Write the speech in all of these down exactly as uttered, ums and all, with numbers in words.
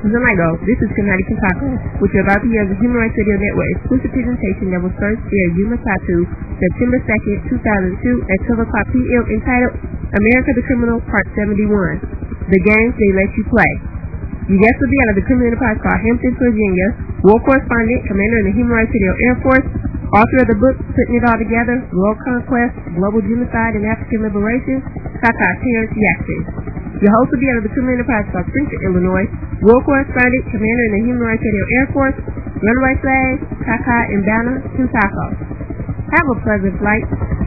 Zanago, this is Kanadi Kintako, which you're about to hear the Human Rights Radio Network exclusive presentation that was first aired Yuma Tatu, September second, two thousand two at twelve o'clock p m entitled America the Criminal, Part seventy-one, The Games They Let You Play. Your guest will be out of the criminal enterprise called Hampton, Virginia, war correspondent, commander of the Human Rights Radio Air Force, author of the book Putting It All Together, World Conquest, Global Genocide, and African Liberation, Kaka Terrence Jackson. Your host will be out of the criminal enterprise called Springfield, Illinois, war correspondent, commander in the Human Rights Radio Air Force, runaway slave, Kaka and Banner Kintako. Have a pleasant flight.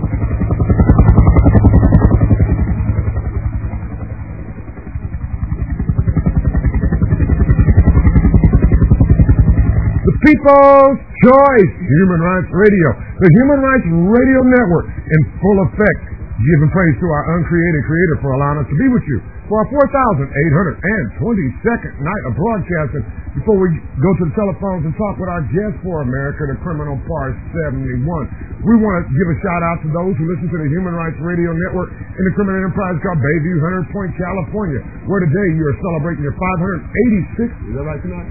People's Choice, Human Rights Radio, the Human Rights Radio Network, in full effect, giving praise to our uncreated Creator for allowing us to be with you for our four thousand eight hundred twenty-second night of broadcasting. Before we go to the telephones and talk with our guest for America the Criminal, Part seventy-one, we want to give a shout out to those who listen to the Human Rights Radio Network in the criminal enterprise called Bayview, Hunters Point, California, where today you are celebrating your five hundred eighty-sixth, is that right tonight?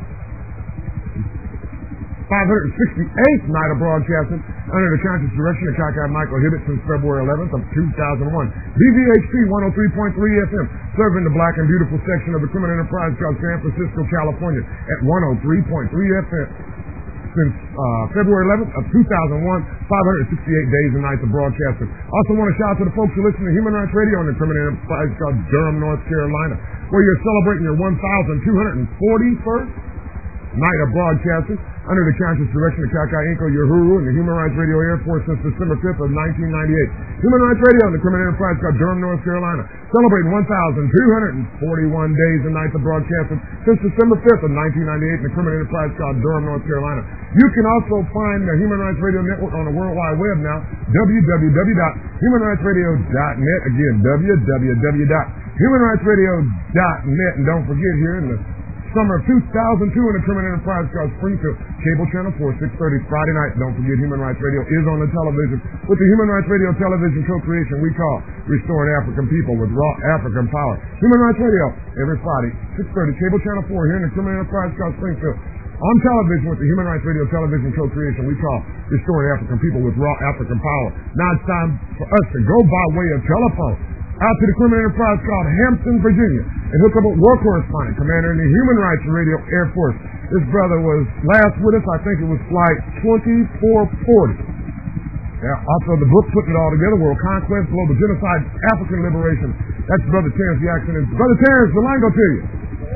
five hundred sixty-eighth night of broadcasting under the conscious direction of Kaka Michael Hibbett since February eleventh of two thousand one. B V H P one oh three point three F M, serving the black and beautiful section of the criminal enterprise called San Francisco, California at one oh three point three F M. Since uh, February eleventh of two thousand one, five hundred sixty-eight days and nights of broadcasting. Also want to shout out to the folks who listen to Human Rights Radio on the criminal enterprise called Durham, North Carolina, where you're celebrating your one thousand two hundred forty-first night of broadcasting under the conscious direction of Kaka Inko Uhuru and the Human Rights Radio Air Force since December fifth of nineteen ninety-eight. Human Rights Radio and the criminal enterprise called Durham, North Carolina, celebrating one thousand two hundred forty-one days and nights of broadcasting since December fifth of nineteen ninety-eight in the criminal enterprise called Durham, North Carolina. You can also find the Human Rights Radio Network on the World Wide Web now, w w w dot human rights radio dot net. Again, w w w dot human rights radio dot net. And don't forget, here in the summer of two thousand two in the criminal enterprise called Springfield, cable channel four, six thirty Friday night. Don't forget, Human Rights Radio is on the television with the Human Rights Radio television co-creation we call Restoring African People with Raw African Power. Human Rights Radio every Friday, six thirty, cable channel four here in the criminal enterprise called Springfield. On television with the Human Rights Radio television co-creation we call Restoring African People with Raw African Power. Now it's time for us to go by way of telephone out to the criminal enterprise called Hampton, Virginia, and hook up with war correspondent, commander in the Human Rights Radio Air Force. This brother was last with us, I think it was flight twenty-four forty. Yeah, also the book Putting It All Together, World Conquest, Global Genocide, African Liberation. That's Brother Terrence Jackson. And Brother Terrence, the line go to you.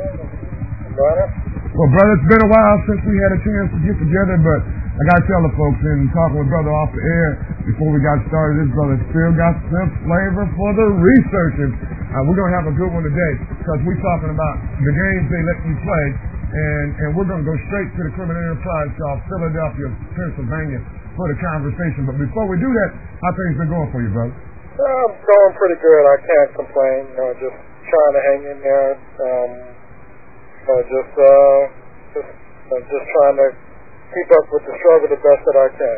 Brother? Well, brother, it's been a while since we had a chance to get together, but I got to tell the folks, in talking with brother off the air before we got started, this brother still got some flavor for the researchers. Uh, we're going to have a good one today because we're talking about the games they let you play, and, and we're going to go straight to the criminal enterprise called Philadelphia, Pennsylvania for the conversation. But before we do that, how things been going for you, brother? Uh, I'm going pretty good. I can't complain. You know, just trying to hang in there. Um, uh, just, uh, just, uh, just trying to keep up with the struggle the best that I can.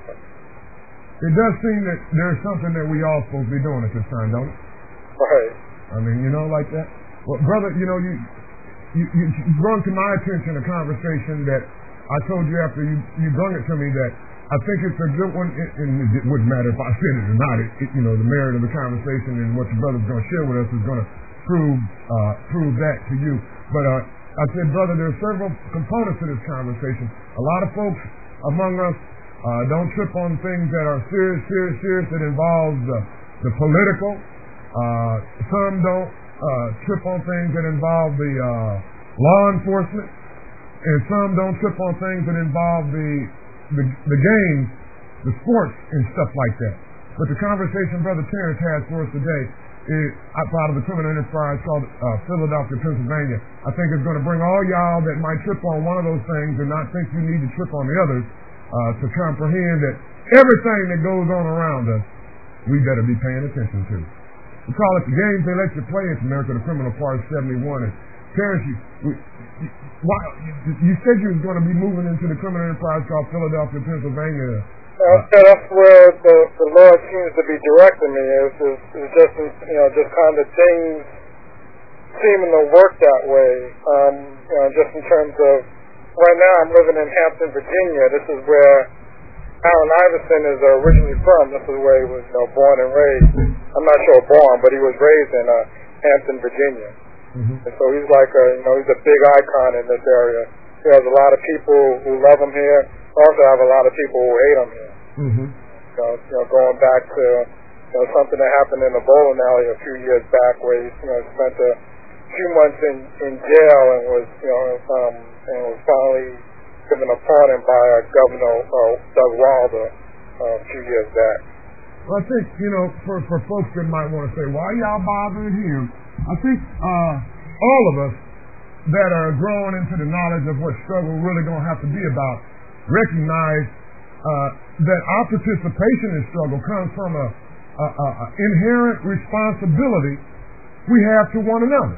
It does seem that there's something that we all supposed to be doing at this time, don't it? Right. I mean, you know, like that. Well, brother, you know, you you, you, you brought to my attention a conversation that I told you after you, you brought it to me that I think it's a good one, and it wouldn't matter if I said it or not. It, it, you know, the merit of the conversation and what the brother's going to share with us is going to prove uh, prove that to you. But uh, I said, brother, there are several components to this conversation. A lot of folks among us uh, don't trip on things that are serious, serious, serious that involve the, the political. Uh, some don't uh, trip on things that involve the uh, law enforcement, and some don't trip on things that involve the, the the games, the sports, and stuff like that. But the conversation Brother Terrence has for us today is out of the criminal enterprise called uh, Philadelphia, Pennsylvania. I think it's going to bring all y'all that might trip on one of those things and not think you need to trip on the others uh, to comprehend that everything that goes on around us, we better be paying attention to. We call it the games they let you play. It's America the Criminal, Part seventy-one. And Terrence, you, we, you, why, you, you said you was going to be moving into the criminal enterprise called Philadelphia, Pennsylvania. Uh, that's where the, the Lord seems to be directing me. It's, it's, it's just, you know, just kind of things seeming to work that way. Um, you know, just in terms of right now, I'm living in Hampton, Virginia. This is where Allen Iverson is originally from. This is where he was, you know, born and raised. I'm not sure born, but he was raised in uh, Hampton, Virginia. Mm-hmm. And so he's like a, you know, he's a big icon in this area. He has a lot of people who love him here. Also have a lot of people who hate him here. Mm-hmm. You know, you know, going back to, you know, something that happened in the bowling alley a few years back, where he, you know, spent a few months in in jail and was, you know, um, and was finally given a pardon by uh, Governor uh, Doug Wilder uh, a few years back. Well, I think, you know, for for folks that might want to say, why y'all bothering him? I think uh, all of us that are growing into the knowledge of what struggle really going to have to be about recognize uh, that our participation in struggle comes from a, a, a, a inherent responsibility we have to one another.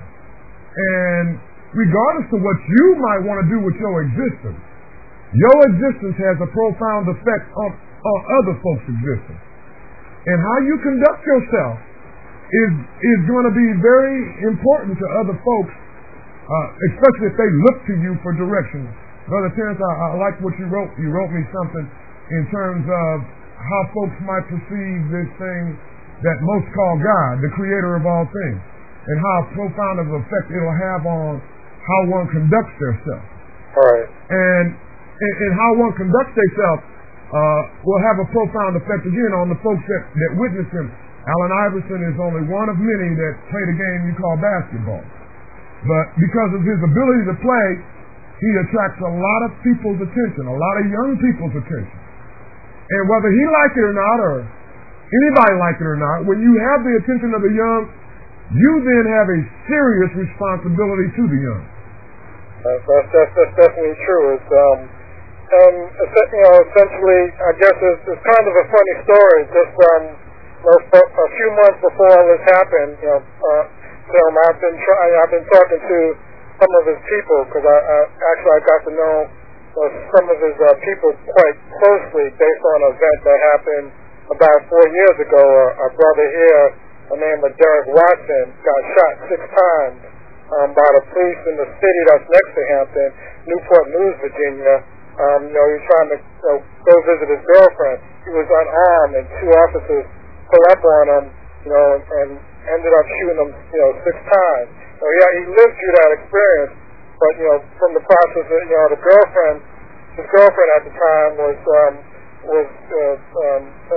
And regardless of what you might want to do with your existence, your existence has a profound effect on, on other folks' existence. And how you conduct yourself is is going to be very important to other folks, uh, especially if they look to you for direction. Brother Terrence, I, I like what you wrote. You wrote me something in terms of how folks might perceive this thing that most call God, the creator of all things, and how profound of an effect it'll have on how one conducts themselves. All right. And, and, and how one conducts themselves uh, will have a profound effect, again, on the folks that, that witness him. Allen Iverson is only one of many that play the game you call basketball. But because of his ability to play, he attracts a lot of people's attention, a lot of young people's attention. And whether he like it or not, or anybody like it or not, when you have the attention of the young, you then have a serious responsibility to the young. That's, that's, that's, that's definitely true. It's, um, um, you know, essentially, I guess it's, it's kind of a funny story. Just um, you know, a few months before all this happened, you know, uh, um, I've been try- I've been talking to some of his people because I, I actually I got to know uh, some of his uh, people quite closely based on an event that happened about four years ago. A, a brother here, the name of Derek Watson, got shot six times um, by the police in the city that's next to Hampton, Newport News, Virginia. Um, you know, he was trying to you know, go visit his girlfriend. He was unarmed, and two officers pulled up on him, you know, and, and ended up shooting him, you know, six times. So yeah, he lived through that experience, but you know, from the process, of, you know, the girlfriend, his girlfriend at the time was um, was uh, um, a,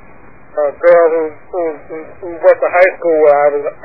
a girl who who, who who went to high school with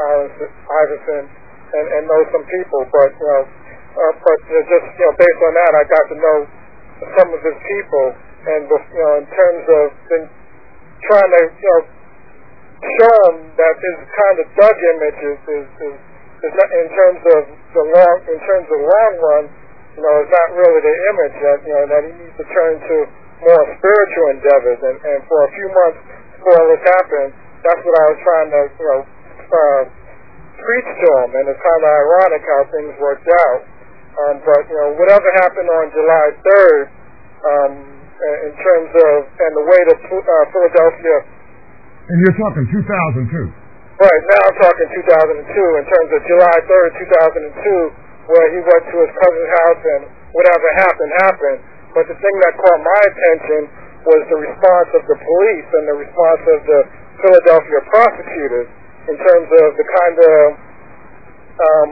Iverson and, and knows some people, but you know, uh, but uh, just you know, based on that, I got to know some of his people, and you know, in terms of been trying to you know show him that his kind of Doug image is is, is, is not, in terms of the long in terms of long run, you know, it's not really the image that you know that he needs to turn to more spiritual endeavors, and, and for a few months before all this happened, that's what I was trying to you know uh, preach to him, and it's kind of ironic how things worked out. Um, but you know, whatever happened on July third, um, in terms of and the way that uh, Philadelphia. And you're talking two thousand two. Right, now I'm talking two thousand two, in terms of July third, two thousand two, where he went to his cousin's house and whatever happened, happened. But the thing that caught my attention was the response of the police and the response of the Philadelphia prosecutors in terms of the kind of um,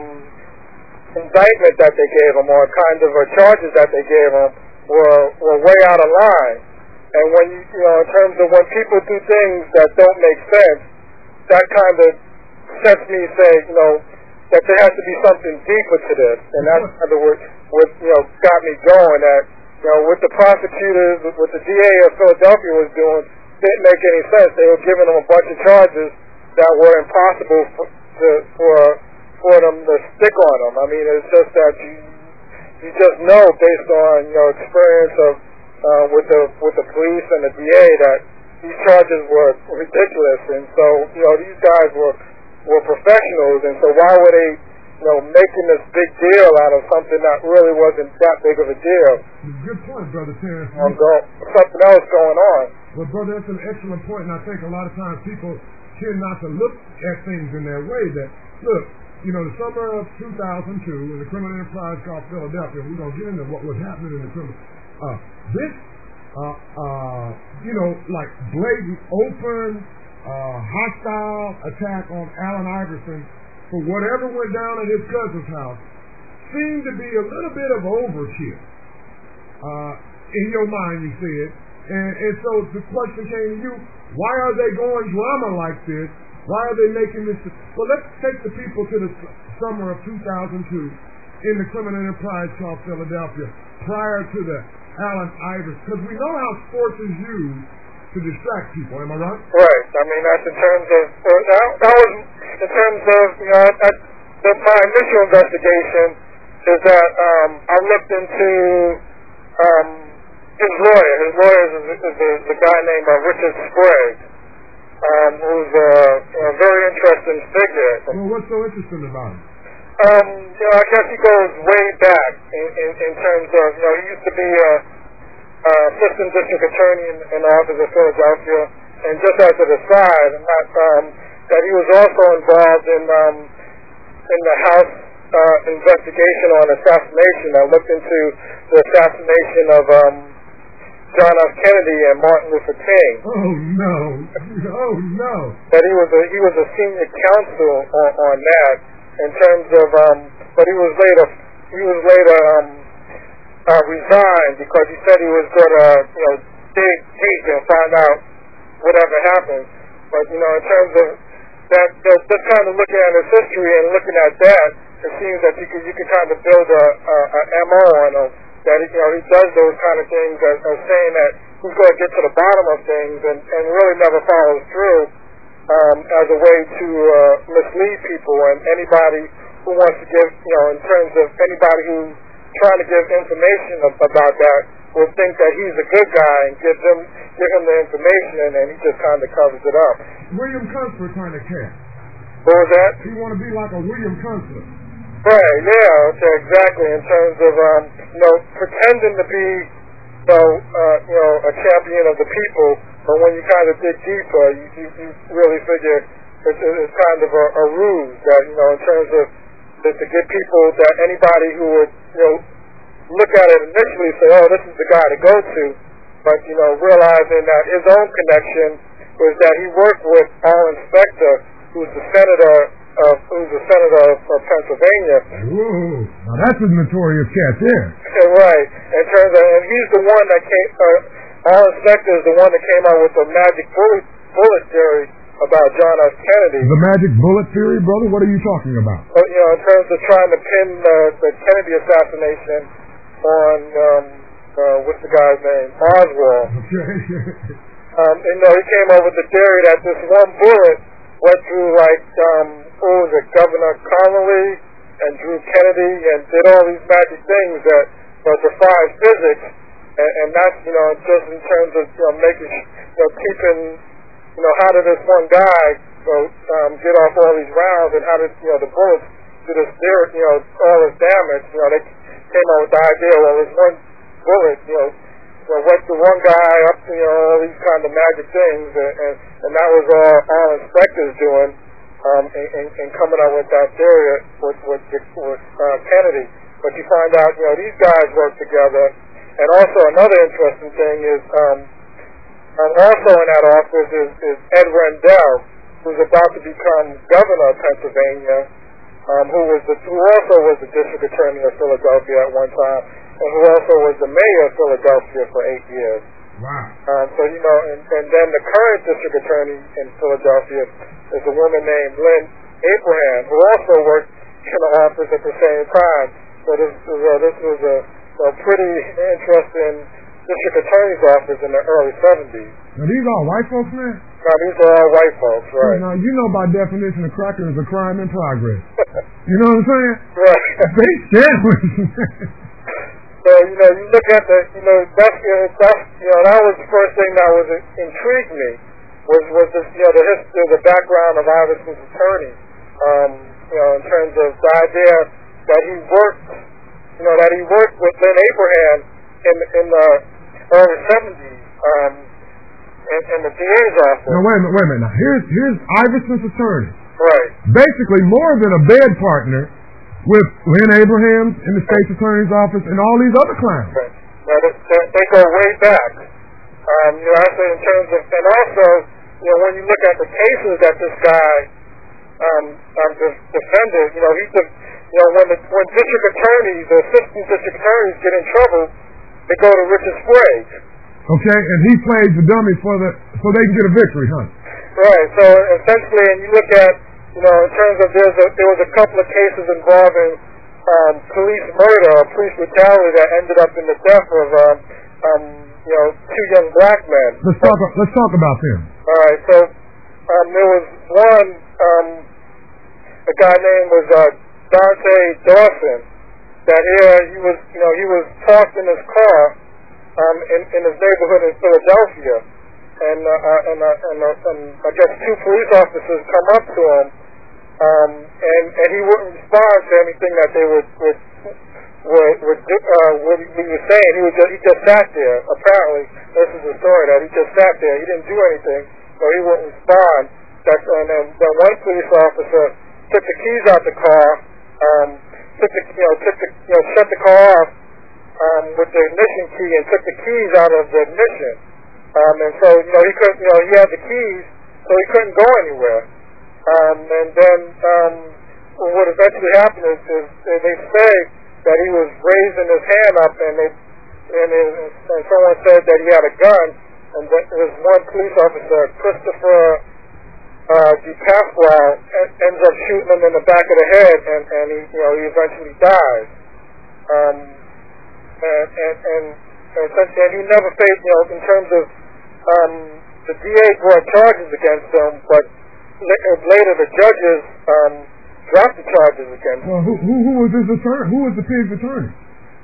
indictment that they gave him, or kind of uh, charges that they gave him were, were way out of line. And when you, you know, in terms of when people do things that don't make sense, that kind of sets me to say, you know, that there has to be something deeper to this. And that's kind of what, what, you know, got me going. That, you know, what the prosecutors, what the D A of Philadelphia was doing, didn't make any sense. They were giving them a bunch of charges that were impossible for, to, for, for them to stick on them. I mean, it's just that you, you just know based on, you know, experience of, Uh, with the with the police and the D A that these charges were ridiculous, and so you know these guys were were professionals, and so why were they you know making this big deal out of something that really wasn't that big of a deal? Good point, Brother Terrence. Um, go, something else going on. Well, brother, that's an excellent point, and I think a lot of times people tend not to look at things in that way. That look, you know, the summer of two thousand two, in the criminal enterprise called Philadelphia, we're going to get into what was happening in the criminal. Uh, this, uh, uh, you know, like blatant, open, uh, hostile attack on Allen Iverson for whatever went down at his cousin's house seemed to be a little bit of overkill. Uh, in your mind, you said. And, and so the question came to you, why are they going drama like this? Why are they making this? Well, let's take the people to the summer of two thousand two in the criminal enterprise called Philadelphia prior to the Allen Iverson. Because we know how sports is used to distract people. Am I right? Right. I mean, that's in terms of, that, that was in terms of, you know, that, that my initial investigation is that um, I looked into um, his lawyer. His lawyer is, is, is a, the guy named uh, Richard Sprague. Um, who's a, a very interesting figure. Well, what's so interesting about him? Um, you know, I guess he goes way back in, in, in terms of, you know, he used to be a, a assistant district attorney in, in the office of Philadelphia, and just as an aside, and that, um, that he was also involved in um, in the House uh, investigation on assassination. I looked into the assassination of um, John F. Kennedy and Martin Luther King. Oh no! Oh no! That he was a he was a senior counsel on, on that in terms of um, but he was later he was later um, uh, resigned because he said he was going to you know dig deep and find out whatever happened. But you know in terms of that, just, just kind of looking at his history and looking at that, it seems that you could you could kind of build a, a, a M O on him. That you know he does those kind of things as, as saying that he's going to get to the bottom of things and, and really never follows through um, as a way to uh, mislead people and anybody who wants to give you know in terms of anybody who's trying to give information about that will think that he's a good guy and give them give him the information and he just kind of covers it up. William Kunstler kind of cat. What was that? You want to be like a William Kunstler. Right, yeah, okay, exactly. In terms of um, you know, pretending to be, you know, uh, you know, a champion of the people, but when you kind of dig deeper, you, you, you really figure it's, it's kind of a, a ruse that you know, in terms of that to get people that anybody who would you know look at it initially say, oh, this is the guy to go to, but you know, realizing that his own connection was that he worked with Alan Specter, who's the senator. Uh, who's the senator of, of Pennsylvania. Ooh, now that's a notorious cat there. Right. In terms of, and he's the one that came, uh, Alan Specter is the one that came out with the magic bullet, bullet theory about John F. Kennedy. The magic bullet theory, brother? What are you talking about? Uh, you know, in terms of trying to pin uh, the Kennedy assassination on, um, uh, what's the guy's name? Oswald. Okay. um, and, you know, he came up with the theory that this one bullet went through, like, um, what was it, Governor Connolly and Drew Kennedy and did all these magic things that you know, defied physics. And, and that's, you know, just in terms of, you know, making, you know, keeping, you know, how did this one guy, you know, um, get off all these rounds and how did, you know, the bullets do this, you know, all this damage. You know, they came up with the idea, well, there's one bullet, you know, you know, went to one guy up to, you know, all these kind of magic things, and, and, and that was all Alan Specter's doing. Um, and, and, and coming up with that theory with, with, with uh, Kennedy. But you find out, you know, these guys work together. And also another interesting thing is, um, um, also in that office is, is Ed Rendell, who's about to become governor of Pennsylvania, um, who was the, who also was the district attorney of Philadelphia at one time, and who also was the mayor of Philadelphia for eight years. Wow. Um, so, you know, and, and then the current district attorney in Philadelphia is a woman named Lynn Abraham, who also worked in the office at the same time. So this, uh, this was a, a pretty interesting district attorney's office in the early seventies. Now, these are all white folks, man? Now, these are all white folks, right. Now, you know by definition a cracker is a crime in progress. You know what I'm saying? Right. They sandwich. So, you know, you look at the, you know, that's, you know, that's, you know, that was the first thing that was intrigued me, was, was this, you know, the history, the background of Iverson's attorney, um, you know, in terms of the idea that he worked, you know, that he worked with Lynn Abraham in, in the early seventies, um, in, in the D A's office. Now, wait a minute, wait a minute. Now, here's, here's Iverson's attorney. Right. basically more than a bed partner with Lynn Abrahams in the state's attorney's office and all these other clowns. Right. Now, they, they, they go way back. Um, you know, I say in terms of, and also, you know, when you look at the cases that this guy um, um, defended, you know, he, you know, when the when district attorneys, the assistant district attorneys get in trouble, they go to Richard Sprague. Okay, and he plays the dummy for the so they can get a victory, huh? Right. So essentially, and you look at, you know, in terms of there's a, there was a couple of cases involving um, police murder, or police brutality that ended up in the death of, um, um, you know, two young black men. Let's talk. Let's talk about them. All right. So um, there was one, um, a guy named was uh, Dante Dawson. That here he was, you know, he was parked in his car um, in, in his neighborhood in Philadelphia, and uh, uh, and, uh, and, uh, and I guess two police officers come up to him, um, and and he wouldn't respond to anything that they would would would, would do, uh, what he was saying. He was just, he just sat there. Apparently, this is the story that he just sat there. He didn't do anything, so he wouldn't respond. That's and then, then one police officer took the keys out the car. Um, Took the, you know, took the, you know, shut the car off um, with the ignition key and took the keys out of the ignition. Um, and so, you know, he couldn't, you know, he had the keys, so he couldn't go anywhere. Um, and then um, what eventually happened is, is they say that he was raising his hand up, and they, and, it, and someone said that he had a gun, and that there was one police officer, Christopher Uh, DePasquale, ends up shooting him in the back of the head, and, and he, you know, he eventually dies. Um, and, and, and, and, and he never faced, you know, in terms of, um, the D A brought charges against him, but later the judges, um, dropped the charges against him. Well, who, who, who was his attorney? Who was the pig's attorney?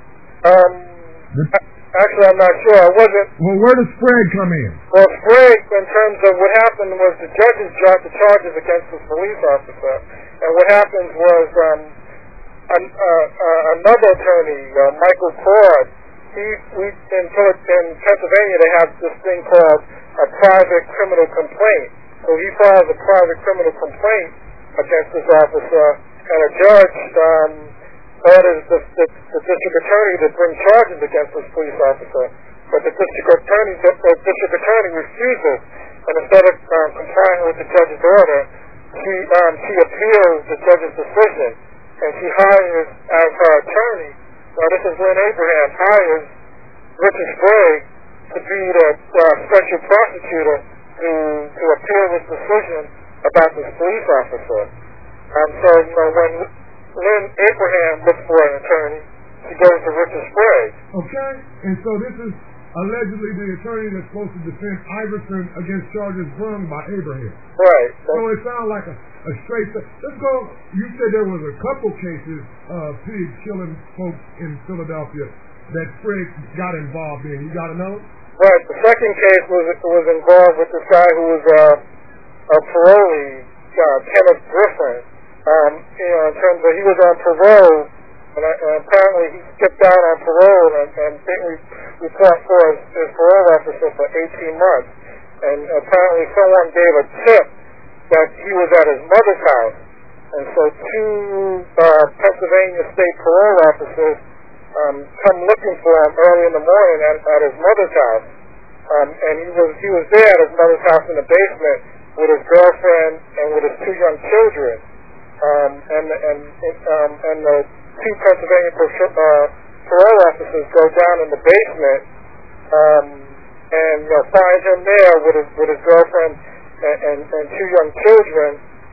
Um, the Actually, I'm not sure. I wasn't. Well, where does Sprague come in? Well, Sprague, in terms of what happened, was the judges dropped the charges against this police officer, and what happened was um, an, uh, uh, another attorney, uh, Michael Cord. He, we in, in Pennsylvania, they have this thing called a private criminal complaint. So he files a private criminal complaint against this officer, and a judge. Um, orders the, the, the district attorney to bring charges against this police officer, but the district attorney, the, the district attorney refuses, and instead of um, complying with the judge's order, she um, she appeals the judge's decision, and she hires as her attorney. Now, this is Lynn Abraham hires Richard Sprague to be the uh, special prosecutor to to appeal this decision about this police officer. Um, so, you know, when Lynn Abraham looks for an attorney, she goes to Richard Sprague. Okay, and so this is allegedly the attorney that's supposed to defend Iverson against charges brung by Abraham. Right. So it sounds like a, a straight... Let's go... You said there was a couple cases of pigs killing folks in Philadelphia that Sprague got involved in. You got to know? Right. The second case was was involved with this guy who was uh, a parolee, uh, Kenneth Griffin. Um, you know, in terms of he was on parole, and, uh, and apparently he skipped out on parole and, and didn't report for his, his parole officer for eighteen months. And apparently someone gave a tip that he was at his mother's house. And so two uh, Pennsylvania state parole officers um, come looking for him early in the morning at, at his mother's house. Um, and he was he was there at his mother's house in the basement with his girlfriend and with his two young children. Um, and and um, and the two Pennsylvania uh, parole officers go down in the basement um, and you know, find him there with his with his girlfriend and, and, and two young children,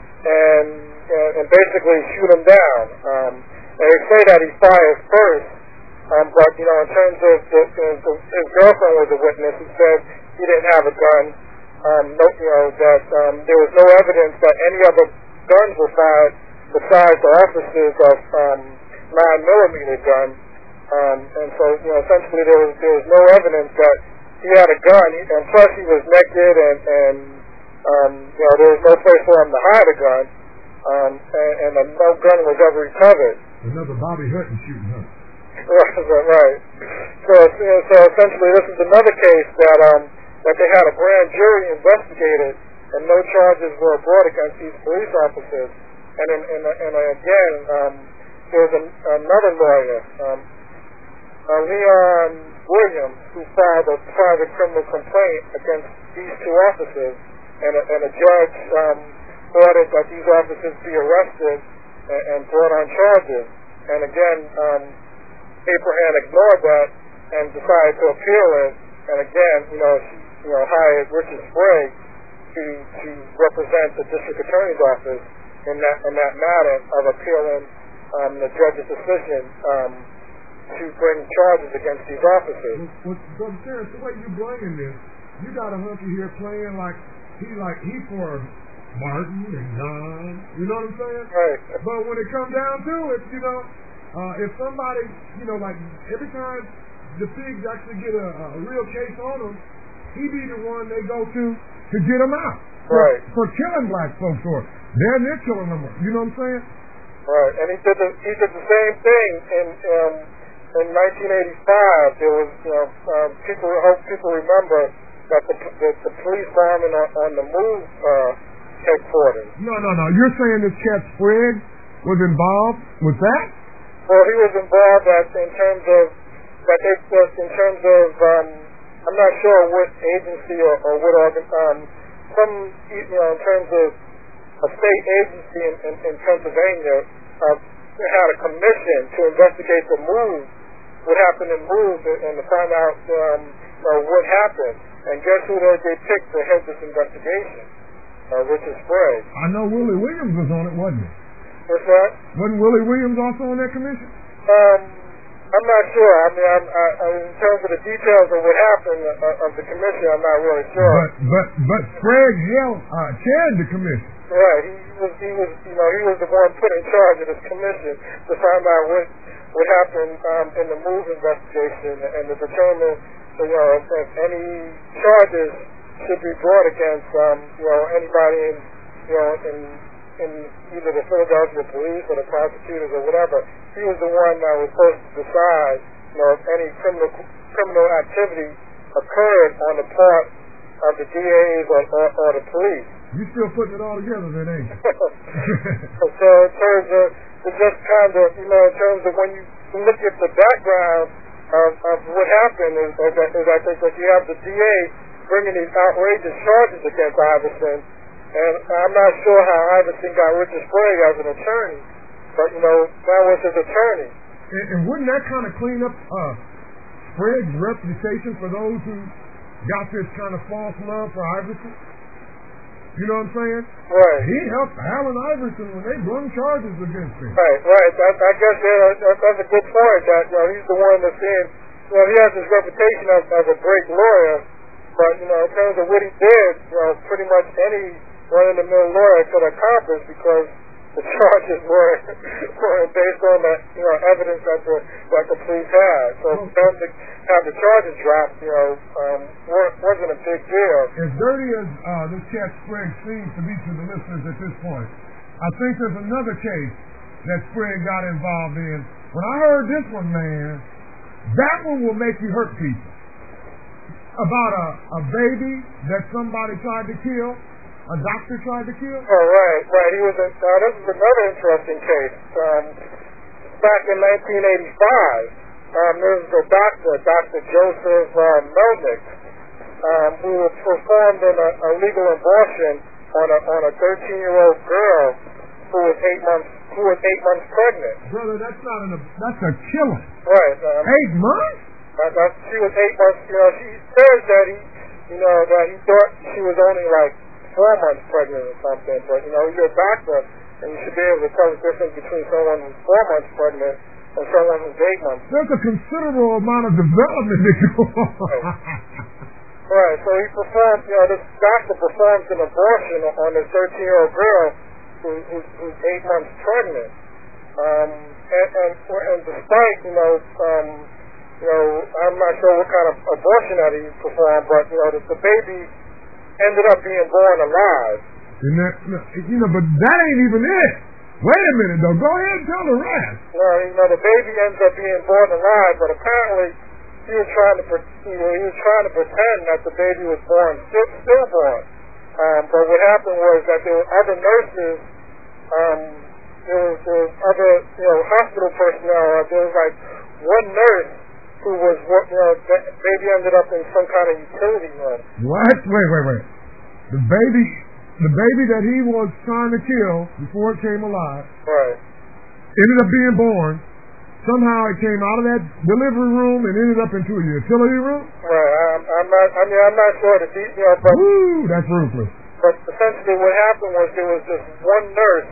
and and, and basically shoot him down. Um, and they say that he fires first, um, but you know, in terms of the, the, the, his girlfriend was a witness. He said he didn't have a gun. Um, no, you know that um, there was no evidence that any other guns were fired besides the officers of um, nine millimeter gun, um, and so you know essentially there was there was no evidence that he had a gun, he, and plus he was naked, and and um, you know there was no place for him to hide a gun, um, and, and uh, no gun was ever recovered. Another Bobby Hutton shooting, huh? Right, right. So you know, so essentially this is another case that um, that they had a grand jury investigated, and no charges were brought against these police officers. and in, in, and again, um, there was an, another lawyer, um, uh, Leon Williams, who filed a private criminal complaint against these two officers, and a, and a judge um, ordered that these officers be arrested and, and brought on charges. And again, um, Abraham ignored that and decided to appeal it. And again, you know, she you know hired Richard Sprague to to represent the district attorney's office in that in that matter of appealing um, the judge's decision um, to bring charges against these officers. Well, well, Terrence, the way you bringing this, you got a hunky here playing like he like he for Martin and John. You know what I'm saying? Right. But when it comes down to it, you know, uh, if somebody, you know, like every time the pigs actually get a, a real case on them, he be the one they go to to get them out. Right. For, for killing black folks, or they're they're killing them. You know what I'm saying? Right. And he did the he did the same thing in um, in nineteen eighty-five. There was you know um, people I hope people remember that the the, the police bombing on, on the Move uh, headquarters. No, no, no. You're saying this cat Sprague was involved with that? Well, he was involved at, in terms of that they just in terms of um, I'm not sure what agency or, or what organ um, some you know in terms of a state agency in, in, in Pennsylvania uh, had a commission to investigate the Move, what happened in Move, and to find out um, uh, what happened. And guess who they, they picked to head this investigation? Uh, Richard Sprague. I know Willie Williams was on it, wasn't he? What's that? Wasn't Willie Williams also on that commission? Um, I'm not sure. I mean, I'm, I, I, in terms of the details of what happened uh, of the commission, I'm not really sure. But but but Sprague held uh, chaired the commission. Right. He was he was you know he was the one put in charge of this commission to find out what what happened um, in the Move investigation and to determine you know if, if any charges should be brought against um, you know anybody in you know in in either the Philadelphia police or the prosecutors or whatever. He was the one that was supposed to decide you know if any criminal criminal activity occurred on the part of the D As or, or, or the police. You still putting it all together then, ain't you? So in terms of it's just kind of you know in terms of when you look at the background of, of what happened is, is, that, is I think that you have the D A bringing these outrageous charges against Iverson, and I'm not sure how Iverson got Richard Sprague as an attorney, but you know that was his attorney. And, and wouldn't that kind of clean up uh, Sprague's reputation for those who got this kind of false love for Iverson? You know what I'm saying? Right. He helped Allen Iverson when they brung charges against him. Right, right. That, I guess yeah, that, that's a good point. That you know, he's the one that's saying, you know, he has this reputation as, as a great lawyer, but you know, in terms of what he did, you know, pretty much any run-of-the-mill lawyer could accomplish because the charges were were based on the you know evidence that the that the police had. So for them to have the charges dropped, you know, um, wasn't a big deal. As dirty as uh, this cat Sprague seems to be to the listeners at this point, I think there's another case that Sprague got involved in. When I heard this one, man, that one will make you hurt people. About a, a baby that somebody tried to kill. A doctor tried to kill? Oh, right, right. He was. A, uh, this is another interesting case. Um, back in nineteen eighty-five, um, there was a doctor, Doctor Joseph uh, Melnick, um, who performed an a legal abortion on a on a thirteen-year-old girl who was eight months who was eight months pregnant. Brother, that's not an. That's a killing. Right. Um, eight months? Uh, that, she was eight months. You know, she says that he, you know, that he thought she was only like four months pregnant or something, but you know, you're a doctor and you should be able to tell the difference between someone who's four months pregnant and someone who's eight months. There's a considerable amount of development that goes on. Right. Right, so he performed, you know, this doctor performs an abortion on this thirteen-year-old girl who, who, who's eight months pregnant. Um, and, and, and despite, you know, um, you know, I'm not sure what kind of abortion that he performed, but, you know, the, the baby ended up being born alive. And that, you know, but that ain't even it. Wait a minute, though. Go ahead and tell the rest. No, you know, the baby ends up being born alive, but apparently he was trying to, you know, he was trying to pretend that the baby was born still, stillborn. Um, but what happened was that there were other nurses um, there was, there was other, you know, hospital personnel. Uh, there was like one nurse who was, you know, the baby ended up in some kind of utility room. What? Wait, wait, wait. The baby, the baby that he was trying to kill before it came alive, right, ended up being born. Somehow it came out of that delivery room and ended up into a utility room. Right. I'm, I'm not. I mean, I'm not sure the details, but Ooh, that's ruthless. But essentially, what happened was there was this one nurse.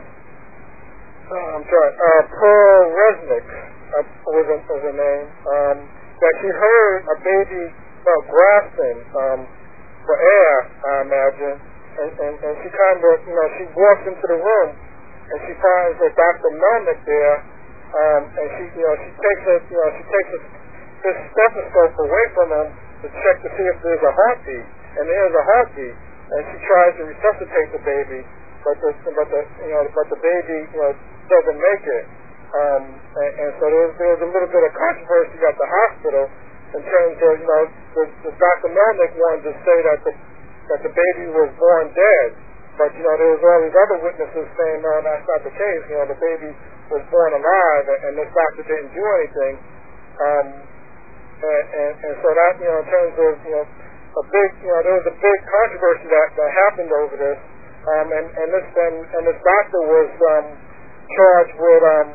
Uh, I'm sorry, uh, Pearl Resnick uh, was, a, was her name. Um, that she heard a baby uh, grasping um, for air, I imagine, and, and, and she kind of, you know, she walks into the room and she finds that Doctor Melnick there, um, and she, you know, she takes a, you know, she takes a, this stethoscope away from him to check to see if there's a heartbeat, and there's a heartbeat, and she tries to resuscitate the baby, but the, but the, you know, but the baby, you know, doesn't make it. Um, and, and so there was, there was a little bit of controversy at the hospital in terms of, you know, the, the Doctor Melnick wanted to say that the that the baby was born dead, but you know there was all these other witnesses saying no, that's not the case. You know, the baby was born alive, and, and this doctor didn't do anything. Um, and, and, and so that, you know, in terms of, you know, a big, you know, there was a big controversy that, that happened over this. Um, and, and this and, and this doctor was um, charged with um,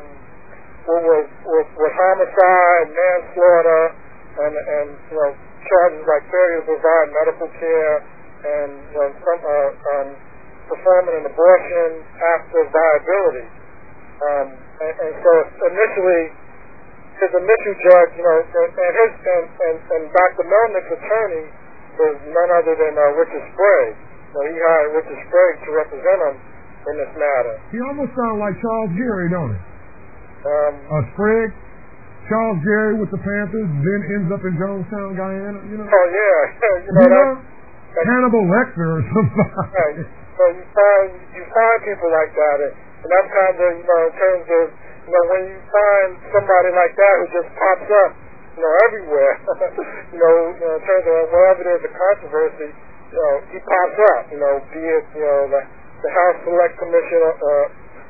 with, with with homicide, manslaughter, and and you know charges like failure to provide medical care, and you know, some, uh, um, performing an abortion after viability. Um, and, and so initially, his initial judge, you know, and, and his and, and, and Doctor Melnick's attorney was none other than uh, Richard Sprague. So he hired Richard Sprague to represent him in this matter. He almost sounds like Charles Gary, don't he? Um, uh, Sprague, Charles Gary with the Panthers, then ends up in Jonestown, Guyana. You know? Oh yeah, you know, you know? that, Hannibal Lecter or something. Right. So you find you find people like that, and, and that's kind of, you know, in terms of, you know, when you find somebody like that who just pops up, you know, everywhere, you know, you know, in terms of wherever there's a controversy, you know, he pops up, you know, be it, you know, the, the House Select Commission, uh,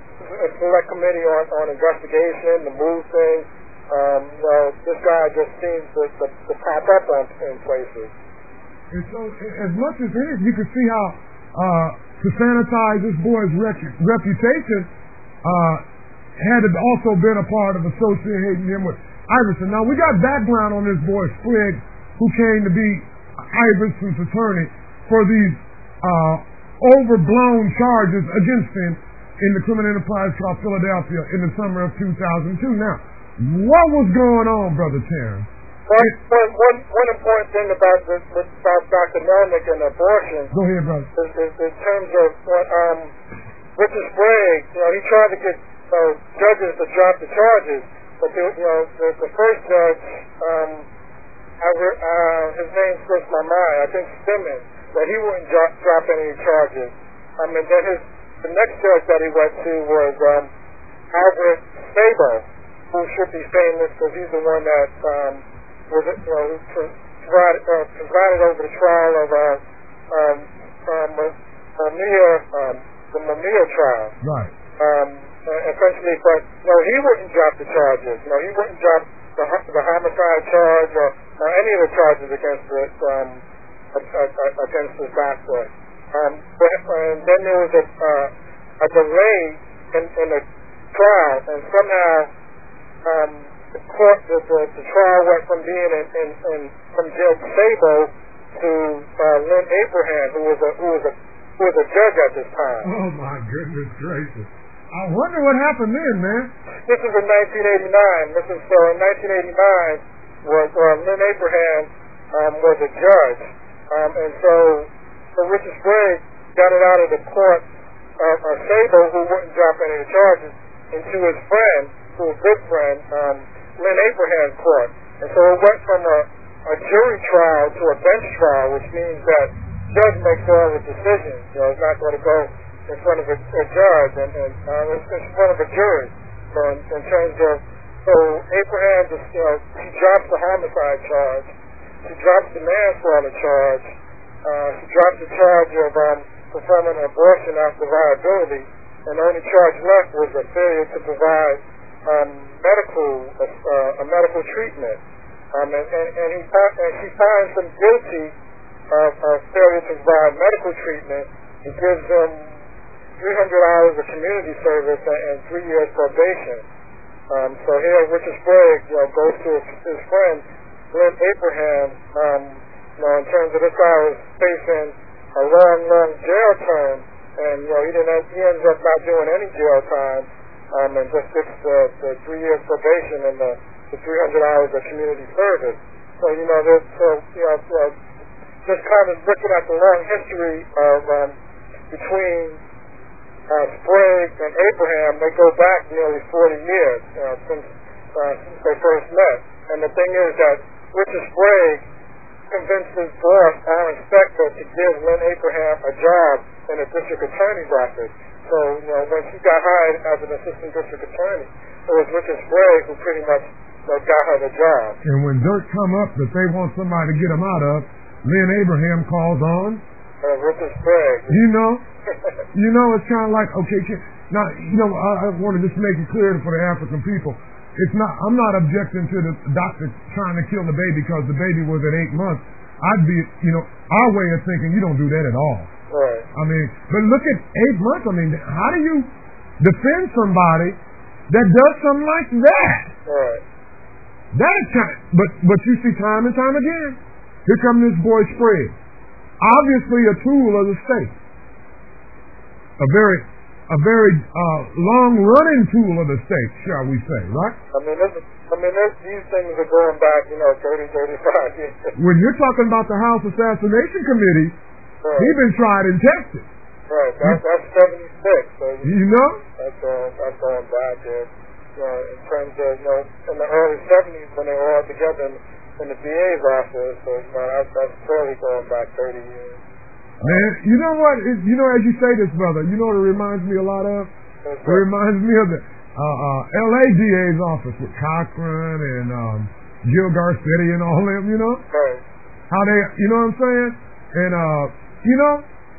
Select Committee on, on Investigation, the MOVE thing, um, you know, this guy just seems to, to, to pop up on, in places. And so, as much as it is, you can see how, uh, to sanitize this boy's rec- reputation, uh, had it also been a part of associating him with Iverson. Now, we got background on this boy, Sprigg, who came to be Iverson's attorney for these uh, overblown charges against him in the criminal enterprise called Philadelphia in the summer of two thousand two. Now, what was going on, Brother Terrence? One, one, one, one important thing about this, about Doctor Melnick and abortion, Go ahead, brother. Is, is in terms of what um, Richard Sprague, you know, he tried to get uh, judges to drop the charges, but the, you know, the, the first judge, um, I re, uh, his name slips my mind. I think Simmons, that he wouldn't drop, drop any charges. Um, and then his the next judge that he went to was um, Albert Sabo, who should be famous because he's the one that um, was, you know, provided, uh, presided over the trial of uh, um, um, Mamiya, um, the Mamiya trial. Right. Um, essentially, but no, he wouldn't drop the charges. No, he wouldn't drop the, the homicide charge or, or any of the charges against this um, against this doctor. Um, but, and then there was a, uh, a delay in, in the trial, and somehow um, the court, the, the, the trial went from being in, in, in from Judge Sabo to uh, Lynn Abraham, who was a who was a who was a judge at this time. Oh my goodness gracious! I wonder what happened then, man. This is in nineteen eighty-nine. This is so in nineteen eighty-nine was uh, Lynn Abraham um, was a judge, um, and so so Richard Sprague got it out of the court of uh, uh, Sabo, who wouldn't drop any of the charges, into his friend, who was a good friend, um, Lynn Abraham's court, and so it went from a, a jury trial to a bench trial, which means that the judge makes all the decisions. You know, it's not going to go in front of a, a judge, and, and uh, it's in front of a jury. So in, in terms of, so Abraham just, you know, she drops the homicide charge, she drops the manslaughter charge, uh, she drops the charge of um, performing an abortion after viability, and the only charge left was a failure to provide um, medical uh, a medical treatment. Um, and, and, and, he, and she finds him guilty of, of failure to provide medical treatment. He gives him three hundred hours of community service and, and three years probation. Um, so here, Richard Sprague, you know, goes to his, his friend, Lynn Abraham, um, you know, in terms of this guy was facing a long, long jail term, and, you know, he didn't, he ends up not doing any jail time, um, and just gets the, the three years probation and the, the three hundred hours of community service. So, you know, there's, so, you know, uh, just kind of looking at the long history of, um, between uh, Sprague and Abraham, they go back nearly forty years, you know, since, uh, since they first met. And the thing is that Richard Sprague convinced his boss, Aaron Spector, to give Lynn Abraham a job in a district attorney's office. So, you know, when she got hired as an assistant district attorney, it was Richard Sprague who pretty much, you know, got her the job. And when dirt come up that they want somebody to get them out of, Lynn Abraham calls on Uh, Richard Sprague. You know, you know, it's kind of like, okay, now, you know, I, I want to just make it clear for the African people. It's not, I'm not objecting to the doctor trying to kill the baby because the baby was at eight months. I'd be, you know, our way of thinking, you don't do that at all. Right. I mean, but look at eight months. I mean, how do you defend somebody that does something like that? Right. That is kind of, but, but you see time and time again, here comes this boy Sprague. Obviously a tool of the state. A very, a very uh, long-running tool of the state, shall we say, right? I mean, this is, I mean, this, these things are going back, you know, thirty, thirty-five years. When you're talking about the House Assassination Committee, right. he's been tried and tested. Right, that's, that's seventy-six. So you, you know? That's, uh, that's going back there. You know, in terms of, you know, in the early seventies when they were all together in, in the D A's office, so, you know, that's, that's clearly going back thirty years. Man, you know what? It, you know, as you say this, brother, you know what it reminds me a lot of? It reminds me of the uh, uh, L A D A's office with Cochran and um, Jill Garcetti and all them, you know? Right. How they, you know what I'm saying? And, uh, you know,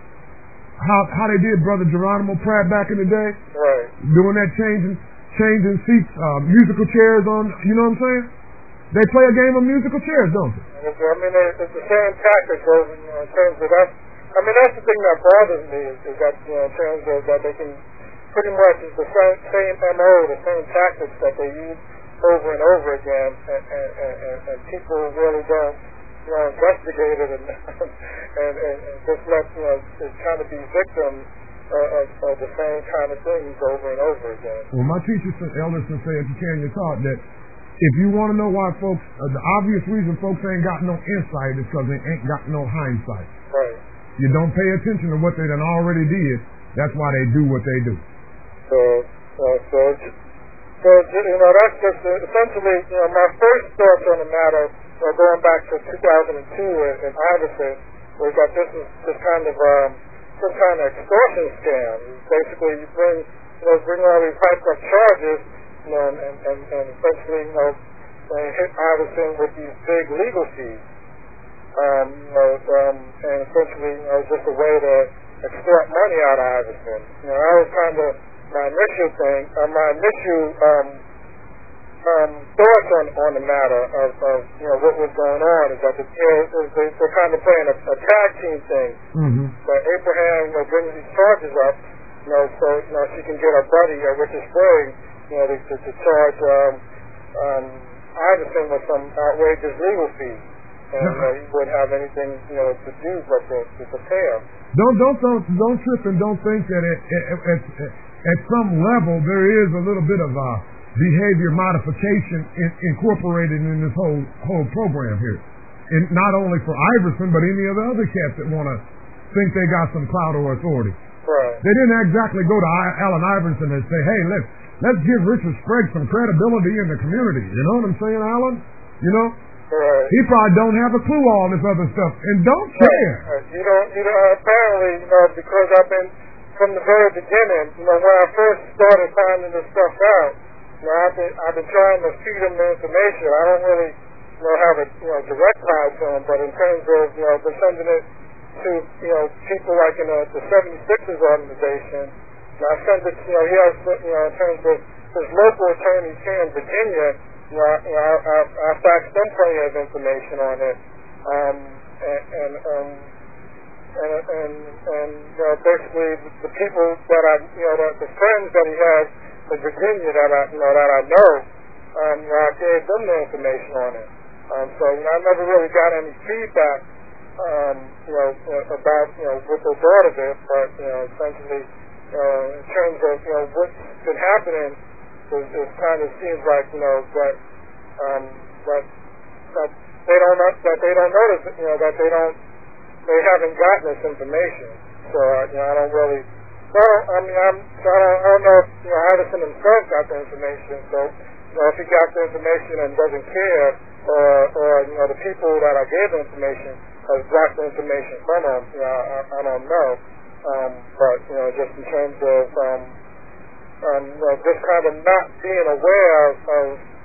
how how they did Brother Geronimo Pratt back in the day? Right. Doing that changing, changing seats, uh, musical chairs on, you know what I'm saying? They play a game of musical chairs, don't they? I mean, it's the same tactics, you know, in terms of that. I mean, that's the thing that bothers me is, is that, you know, in terms of that they can pretty much it's the same, same M O, the same tactics that they use over and over again, and, and, and, and people really don't, you know, investigate it and, and, and, and just let, you know, kind of be victims of, of, of the same kind of things over and over again. Well, my teacher, Elderson, said, if you can, you taught that if you want to know why folks, uh, the obvious reason folks ain't got no insight is because they ain't got no hindsight. Right. You don't pay attention to what they done already did. That's why they do what they do. So, uh, so, so you know, that's just uh, essentially, you know, my first thoughts on the matter, you know, going back to two thousand two in, in Iverson, was that this is just kind of um, some kind of extortion scam. Basically, you bring, you know, bring all these hyped up charges, you know, and, and, and essentially, you know, they hit Iverson with these big legal fees. Um, you know, um, and essentially, you know, just a way to extort money out of Iverson. You know, that was kind of my initial thing, uh, my initial um, um, thoughts on, on the matter of, of, you know, what was going on is that the, you know, they, they're kind of playing a, a tag team thing. Mm-hmm. But Abraham, you know, brings these charges up, you know, so, you know, she can get her buddy, uh, Richard Sprague, you know, to, to, to charge um, um, Iverson with some outrageous legal fees. And uh, he wouldn't have anything, you know, to do but to, to prepare. Don't don't don't don't trip and don't think that at at, at, at some level there is a little bit of uh, behavior modification in, incorporated in this whole whole program here. And not only for Iverson, but any of the other cats that want to think they got some clout or authority. Right. They didn't exactly go to I, Allen Iverson and say, "Hey, let's let's give Richard Sprague some credibility in the community." You know what I'm saying, Allen? You know. Right. He probably don't have a clue all this other stuff and don't care. Right. You know, you know, apparently, you know, because I've been from the very beginning, you know, when I first started finding this stuff out, you know, I've been I've been trying to feed him the information. I don't really, you know, have a you know direct tie to him, but in terms of, you know, been sending it to, you know, people like in the, the seventy-sixers organization, Now, I sent it, you know, he has, you know, in terms of his local attorneys here in Virginia, you know, I, you know, I, I, I faxed them plenty of information on it. Um, and, and, um, and, and, and you know, basically the people that I, you know, the, the friends that he has in Virginia that I, you know, that I know, um, you know, I gave them the information on it. Um, so, you know, I never really got any feedback, um, you know, about, you know, what they thought of it, but, you know, essentially, uh, in terms of, you know, what's been happening, it, it kind of seems like, you know, that, um, that, that they don't, that they don't notice, you know, that they don't, they haven't gotten this information. So, uh, you know, I don't really, well, I mean, I'm, so I don't, I don't know if, you know, Iverson himself got the information, so, you know, if he got the information and doesn't care, or, or, you know, the people that I gave the information have blocked the information from him, you know, I, I don't know. Um, but, you know, just in terms of, um, um, you know, just kind of not being aware of, of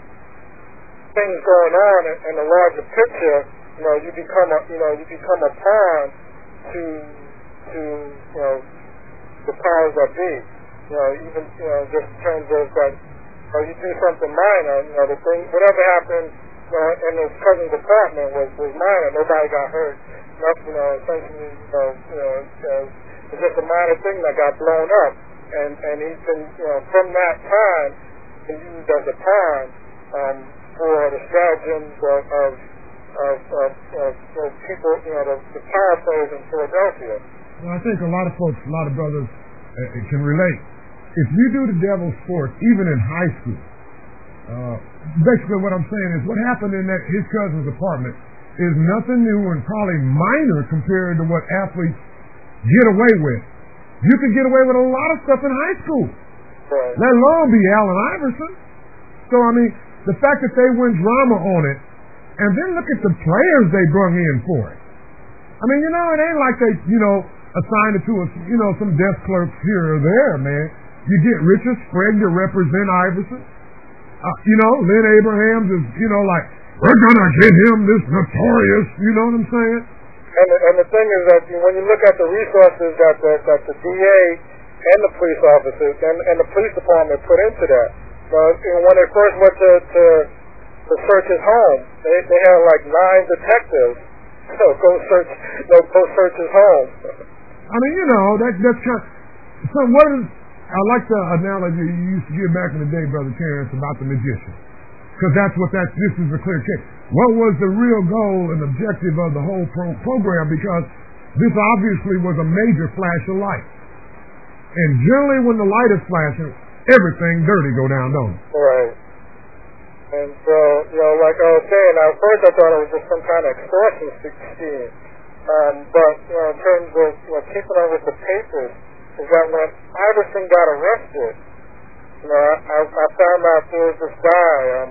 things going on in, in the larger picture, you know, you become a, you know, you become a pawn to, to, you know, the powers that be. You know, even, you know, just in terms of that, you know, you do something minor, you know, the thing, whatever happened, you know, in his cousin's apartment was, was minor. Nobody got hurt. Nothing, you know, essentially, you know, you know, uh, it's just a minor thing that got blown up. And, and he's been, you know, from that time, been used as a pawn, um, for the stratagems of, of, of, of, of, of people, you know, the, the power players in Philadelphia. Well, I think a lot of folks, a lot of brothers uh, can relate. If you do the devil's sport, even in high school, uh, basically what I'm saying is what happened in that his cousin's apartment is nothing new and probably minor compared to what athletes get away with. You can get away with a lot of stuff in high school, right, let alone be Allen Iverson. So, I mean, the fact that they win drama on it, and then look at the players they brung in for it. I mean, you know, it ain't like they, you know, assigned it to us, you know, some desk clerks here or there, man. You get Richard Sprague to represent Iverson. Uh, you know, Lynn Abrahams is, you know, like, we're going to get him this notorious, you know what I'm saying? And the, and the thing is that when you look at the resources that the, that the D A and the police officers and, and the police department put into that, so, you know, when they first went to, to, to search his home, they, they had like nine detectives. So go search, no, go search his home. I mean, you know, that that's kind of, so what is, I like the analogy you used to give back in the day, Brother Terrence, about the magician. Because that's what that, this is a clear case. What was the real goal and objective of the whole pro- program? Because this obviously was a major flash of light. And generally when the light is flashing, everything dirty go down, don't it? Right. And so, you know, like I was saying, at first I thought it was just some kind of extortion scheme. Um, but, you know, in terms of, you know, keeping up with the papers, is that when Iverson got arrested, you know, I, I found out there was this guy, um,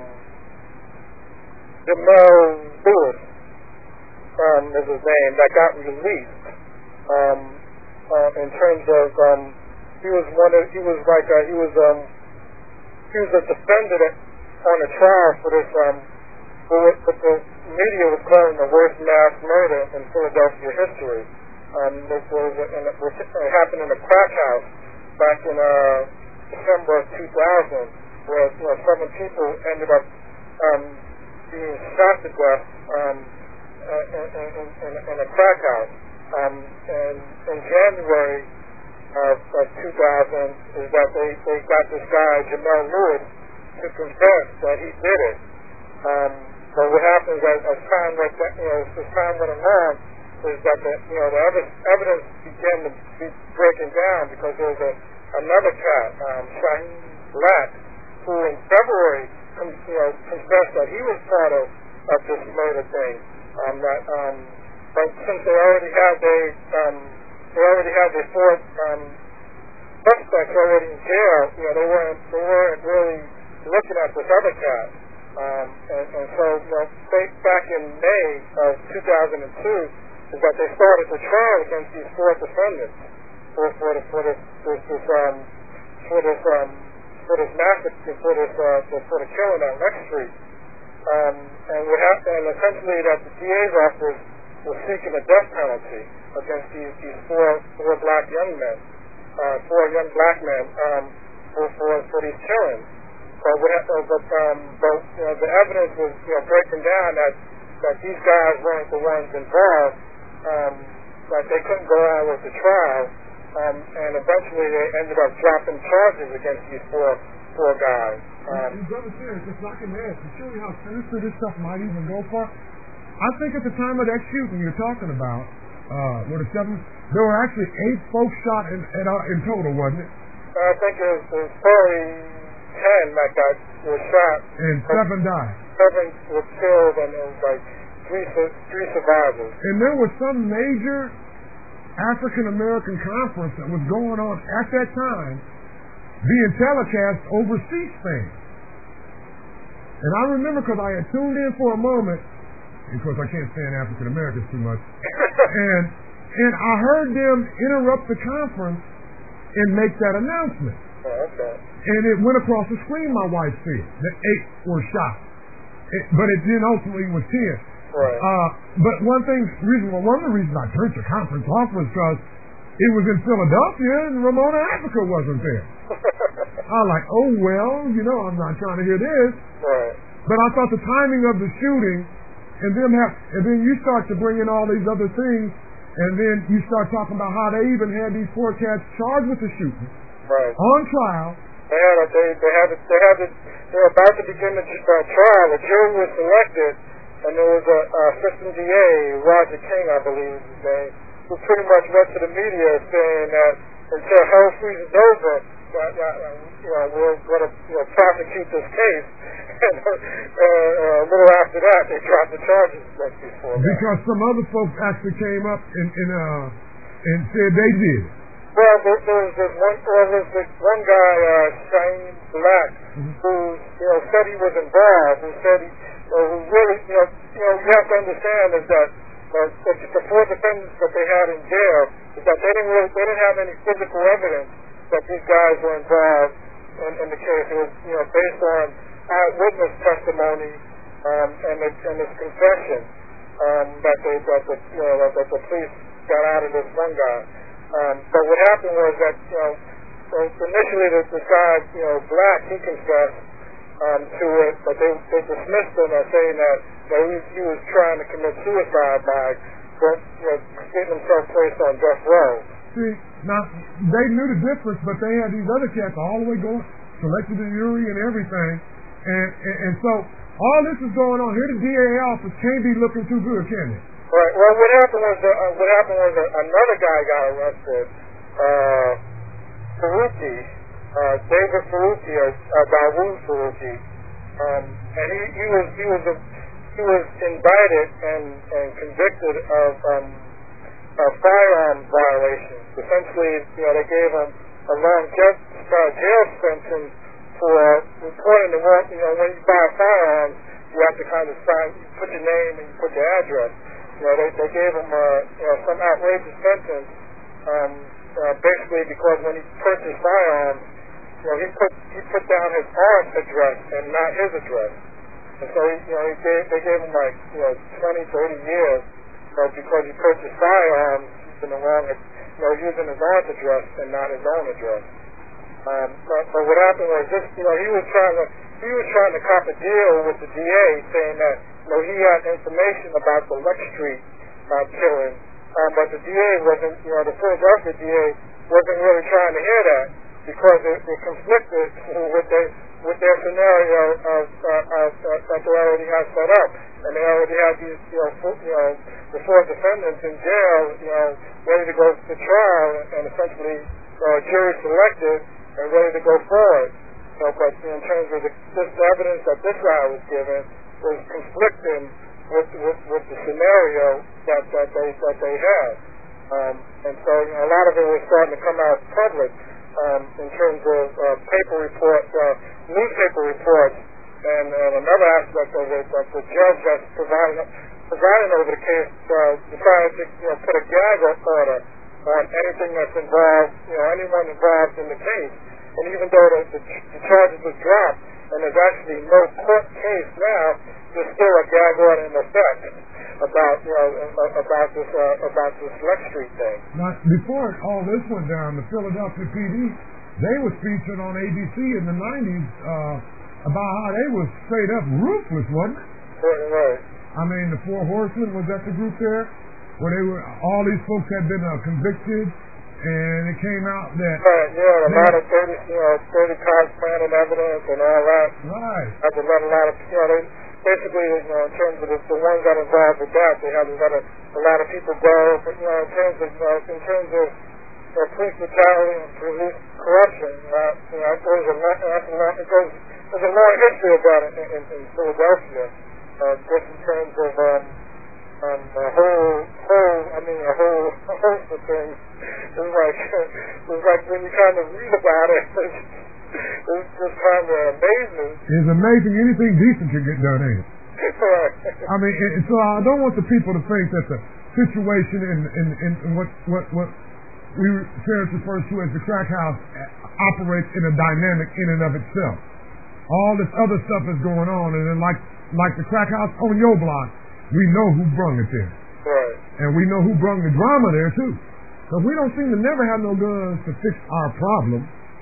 Jamel Lewis, um, is his name, that got released. Um, uh, in terms of, um, he was one of, he was like, a, he was, um, he was a defendant on a trial for this, um, for what the media was calling the worst mass murder in Philadelphia history. Um, this was, and it, was, it happened in a crack house back in uh, December of two thousand, where, you know, seven people ended up um, being shot to death um, uh, in, in, in, in a crack house. Um, and in January of, of two thousand, is that they, they got this guy Jamel Lewis to confess that he did it. Um, but what happens as, as time went, you know, as time went along, is that the, you know, the evidence began to be breaking down because there was a, another cat, um, Shaheen Black, who in February, com, you know, confessed that he was part of, of this murder thing. Um, that, um, but since they already had their, um, they already had their four um, suspects already in jail, you know, they weren't, they weren't really looking at this other cat. Um, and, and so, you know, back in May of two thousand two, is that they started the trial against these four defendants for for the, for this this, this um for this um for this massacre for this uh for, for the killing on Lex Street. Um, and what happened, and essentially that the D A's office was seeking a death penalty against these these four four black young men. uh, four young black men um, for, for for these killings. But, what, uh, but, um, but you know, the evidence was you know breaking down that that these guys weren't the ones involved. Um, that they couldn't go on with the trial, um, and eventually they ended up dropping charges against these four four guys. Um, and brother Terrence, if I can ask, to show you how sinister this stuff might even go for, I think at the time of that shooting you're talking about, uh, what, the seven, there were actually eight folks shot in in, uh, in total, wasn't it? I think it was, it was probably ten that got were shot. And seven died. Seven were killed, and it was like three three survivors. And there was some major African American conference that was going on at that time, being telecast over C-SPAN. And I remember because I had tuned in for a moment, because I can't stand African Americans too much, and and I heard them interrupt the conference and make that announcement. Oh, okay. And it went across the screen, my wife said, that eight were shot. It, but it then ultimately was ten. Right. Uh, but one thing, reason, well, one of the reasons I turned the conference off was because it was in Philadelphia and Ramona Africa wasn't there. I was like, oh, well, you know, I'm not trying to hear this. Right. But I thought the timing of the shooting and them have, and then you start to bring in all these other things, and then you start talking about how they even had these four cats charged with the shooting. Right. On trial. They had a, they, they had a, they had a, they were about to begin the uh, trial. A jury was selected, and there was a uh, assistant D A, Roger King, I believe his name, who pretty much went to the media saying that until hell freezes over, that, that, uh, you know, we're going to you know, prosecute this case. And uh, uh, a little after that, they dropped the charges against these four guys. Because some other folks actually came up and and, uh, and said they did. Well, there, there was this one, there was this one guy, uh, Shane Black, mm-hmm. who you know said he was involved. Who said he, you know, who really, you know, you know, you have to understand is that uh, the, the four defendants that they had in jail is that they didn't really, they didn't have any physical evidence that these guys were involved in, in the case. It was, you know, based on eyewitness testimony um, and, the, and his confession um, that they that the you know that, that the police got out of this one guy. Um, but what happened was that you know initially this, this guy you know Black he confessed um, to it, but they they dismissed him as saying that you know, he, he was trying to commit suicide by you know getting himself placed on death row. See, now they knew the difference, but they had these other cats all the way going, selected the jury and everything. And, and and so all this is going on here. The D A office can't be looking too good, can it? Right. Well, what happened was that, uh, what happened was that another guy got arrested, uh, Faruqi, uh, David Faruqi, or uh, Dawood Faruqi, um, and he, he was he was a, he was indicted and, and convicted of um, of firearm violations. Essentially, you know, they gave him a long jail, uh, jail sentence for reporting the wrong, you know, when you buy firearms, you have to kind of sign, you put your name and you put your address. You know, they, they gave him, uh, you know, some outrageous sentence, um, uh, basically because when he purchased firearms, you know, he put, he put down his aunt's address and not his address. And so, he, you know, he gave, they gave him like, you know, twenty, thirty years, you know, because he purchased firearms using the wrong, you know, using his aunt's address and not his own address. Um, but, but what happened was this, you know, he was trying to, he was trying to cop a deal with the D A saying that, you know, he had information about the Lex Street, uh, killing, um, but the D A wasn't, you know, the Philadelphia D A wasn't really trying to hear that because it, it conflicted with their, with their scenario of, uh, of, uh, that they already had set up. And they already had these, you know, four, you know, the four defendants in jail, you know, ready to go to trial and essentially, uh, jury selected and ready to go forward. So, but in terms of the, this evidence that this guy was given was conflicting with, with, with the scenario that, that they that they had. Um, and so you know, a lot of it was starting to come out public um, in terms of uh, paper reports, uh, newspaper reports, and, and another aspect of it that the judge that's providing, providing over the case uh, decided to you know, put a gag order on anything that's involved, you know, anyone involved in the case. And even though the, the, the charges were dropped, and there's actually no court case now. There's still a gag order in effect about you know about this uh, about this Lex Street thing. Now, before all this went down, the Philadelphia P D, they was featured on A B C in the nineties uh, about how they was straight up ruthless, wasn't it? Right. I mean, the Four Horsemen, was that the group there? Where they were, all these folks had been uh, convicted, and it came out that... Right, yeah, a lot of thirty, you know, thirty cops planted evidence and all that. Right. Had to let a lot of, you know, they basically, you know, in terms of the, the ones that involved with that, they had to let a, a lot of people go, but, you know, in terms of, you know, in terms of you know, police brutality and police corruption, uh, you know, it goes a lot, it goes, there's a long history of that in, in, in Philadelphia. Uh, just in terms of um, um, a whole, whole, I mean, a whole host of things. It was like, it was like when you kind of read about it, it's, it's just kind of amazing. It's amazing. Anything decent can get done, ain't it? I mean, and so I don't want the people to think that the situation in, in, in what, what, what we refer to as the crack house operates in a dynamic in and of itself. All this other stuff is going on, and then like like the crack house on your block, we know who brung it there. Right. And we know who brung the drama there, too. So we don't seem to never have no guns to fix our problem,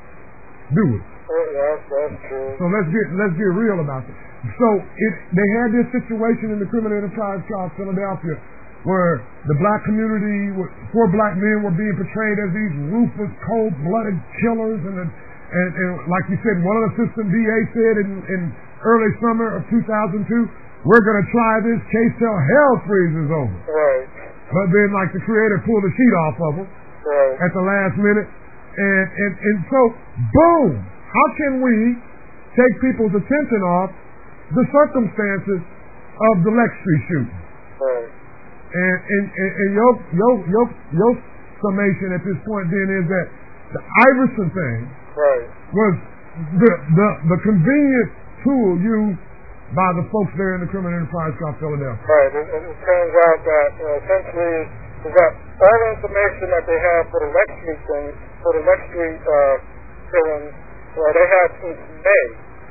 do we? Oh, yeah, that's true. So let's get let's get real about it. So it, they had this situation in the criminal enterprise called Philadelphia where the black community, four black men were being portrayed as these ruthless, cold-blooded killers, and the And, and like you said, one of the assistant D A said in, in early summer of two thousand two, we're going to try this case till hell freezes over. Right. But then, like, the creator pulled the sheet off of them right. at the last minute. And, and, and so, boom, how can we take people's attention off the circumstances of the Lex Street shooting? Right. And, and, and, and your, your, your, your summation at this point then is that the Iverson thing Right. was the, the the convenient tool used by the folks there in the criminal enterprise called Philadelphia. Right. It, it turns out that you know, essentially we got all the information that they have for the Lex Street thing, for the Lex Street uh, killing, well, they had since May.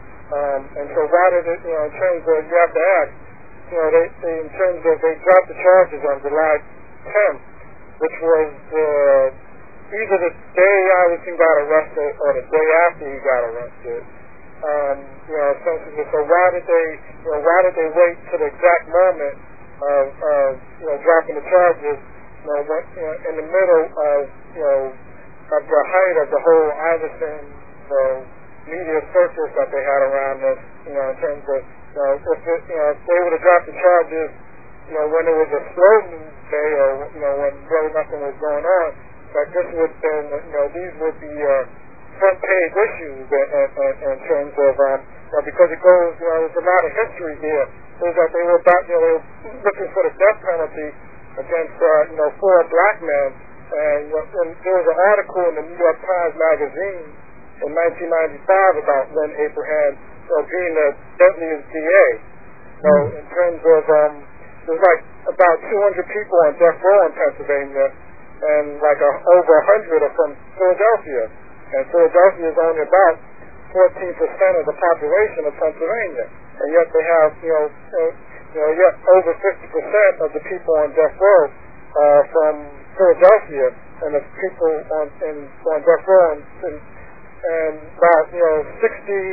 Um, and so why did it, you know, in terms of, you have to ask, you know, they, they in terms of, they dropped the charges on July tenth, which was the uh, either the day Iverson got arrested or the day after he got arrested. Um, you know, essentially, so why did they, you know, why did they wait to the exact moment of, of you know, dropping the charges, you know, when, you know, in the middle of, you know, of the height of the whole Iverson, you know, media circus that they had around this, you know, in terms of, you know, if, it, you know, if they would have dropped the charges, you know, when it was a slow news day or, you know, when really nothing was going on, that this would then, you know, these would be uh, front page issues in, in, in terms of, um, you know, because it goes, you know, there's a lot of history here. Is that they were about, you know, they were looking for the death penalty against, uh, you know, four black men. And, you know, and there was an article in the New York Times magazine in nineteen ninety-five about Lynn Abraham you know, being the deadliest D A. So in terms of, um, there's like about two hundred people on death row in Pennsylvania, and like a, over one hundred are from Philadelphia. And Philadelphia is only about fourteen percent of the population of Pennsylvania. And yet they have, you know, you know, yet over fifty percent of the people on death row are from Philadelphia, and the people on, in, on death row, and, and, and about, you know, sixty,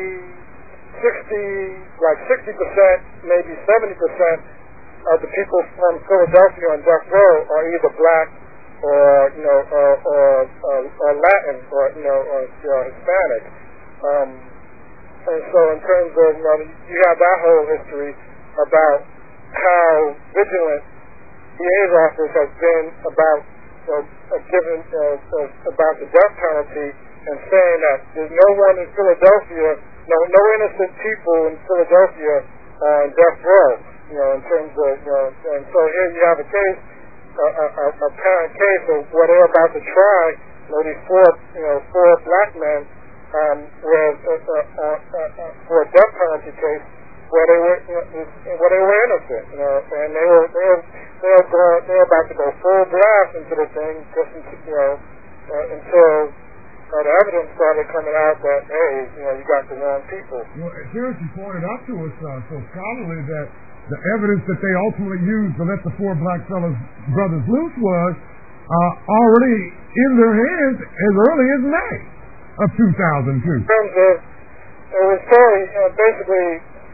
sixty, like sixty percent, maybe seventy percent of the people from Philadelphia on death row are either black or, you know, or, or, or, or Latin, or, you know, or, or Hispanic. Um, and so in terms of, you know, you have that whole history about how vigilant the D A's office has been about, you know, giving, uh, about the death penalty, and saying that there's no one in Philadelphia, no, no innocent people in Philadelphia on death row, you know, in terms of, you know, and so here you have a case, a, a, a apparent case of what they're about to try, you know, these four, you know, four black men, um, where, uh, uh, uh, uh, for a death penalty case, where they were, you know, where they were innocent, you know, and they were, they were, they were, going, they were about to go full blast into the thing, just into, you know, uh, until, uh, the evidence started coming out that, hey, you know, you got the wrong people. Well, seriously pointed out to us uh, so scholarly that the evidence that they ultimately used to let the four black fellas brothers loose was uh, already in their hands as early as May of two thousand two. In terms of, it was probably, you know, basically,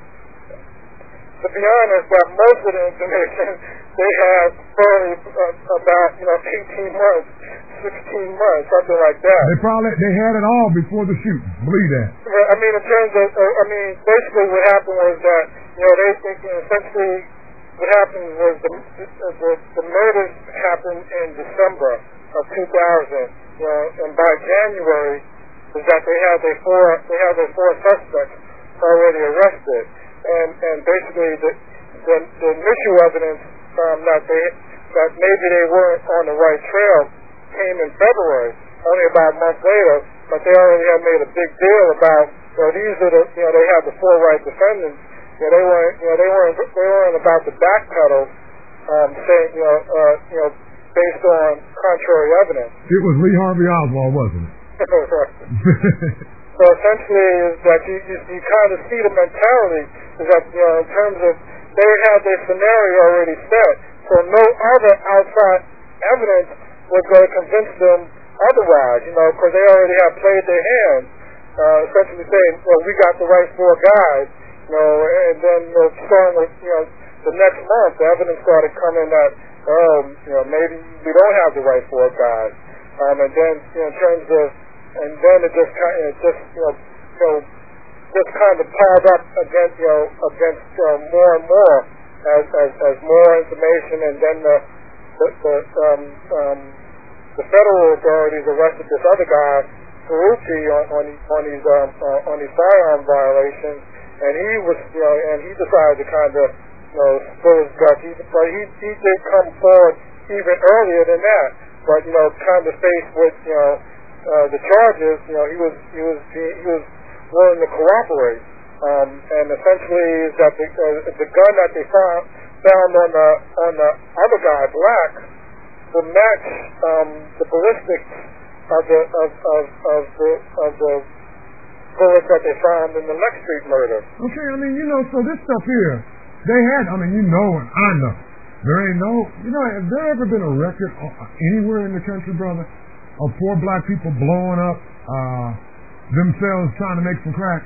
to be honest, that most of the information they had probably uh, about, you know, eighteen months, sixteen months, something like that. They probably, they had it all before the shooting. Believe that. I mean, in terms of, uh, I mean, basically what happened was that, you know, they think, you know, essentially what happened was the, the, the murders happened in December of two thousand, you know, and by January is that they had their four, they had their four suspects already arrested. And, and basically the, the, the initial evidence um, that they, that maybe they weren't on the right trail came in February, only about a month later, but they already had made a big deal about, you know, these are the, you know, they had the four right defendants. You know, they weren't, you know, they weren't, they weren't about to backpedal, um, saying, you know, uh, you know, based on contrary evidence. It was Lee Harvey Oswald, wasn't it? So essentially, is that you, you, you kind of see the mentality is that, you know, in terms of they had their scenario already set, so no other outside evidence was going to convince them otherwise, you know, because they already had played their hand, uh, essentially saying, well, we got the right four guys, you know, and then, you know, starting with, you know, the next month, the evidence started coming that, um, you know, maybe we don't have the right four guys, um, and then, you know, in terms of, and then it just kind of, just, you know, you know, just kind of piled up against, you know, against uh, more and more as, as, as more information, and then the, the, the, um, um, the federal authorities arrested this other guy, Ferrucci, on, on, on these, um, uh, on these firearm violations, and he was, you know, and he decided to kind of, you know, spill his guts. He, but he, he did come forward even earlier than that, but, you know, kind of faced with, you know, uh, the charges, you know, he was, he was, he, he was willing to cooperate, um, and essentially is that the, uh, the gun that they found, found on the, on the other guy, Black, will match, um, the ballistics of the, of, of, of the, of the bullets that they found in the Lex Street murder. Okay, I mean, you know, so this stuff here, they had, I mean, you know, and I know, there ain't no, you know, have there ever been a record anywhere in the country, brother, of four black people blowing up uh, themselves trying to make some crack?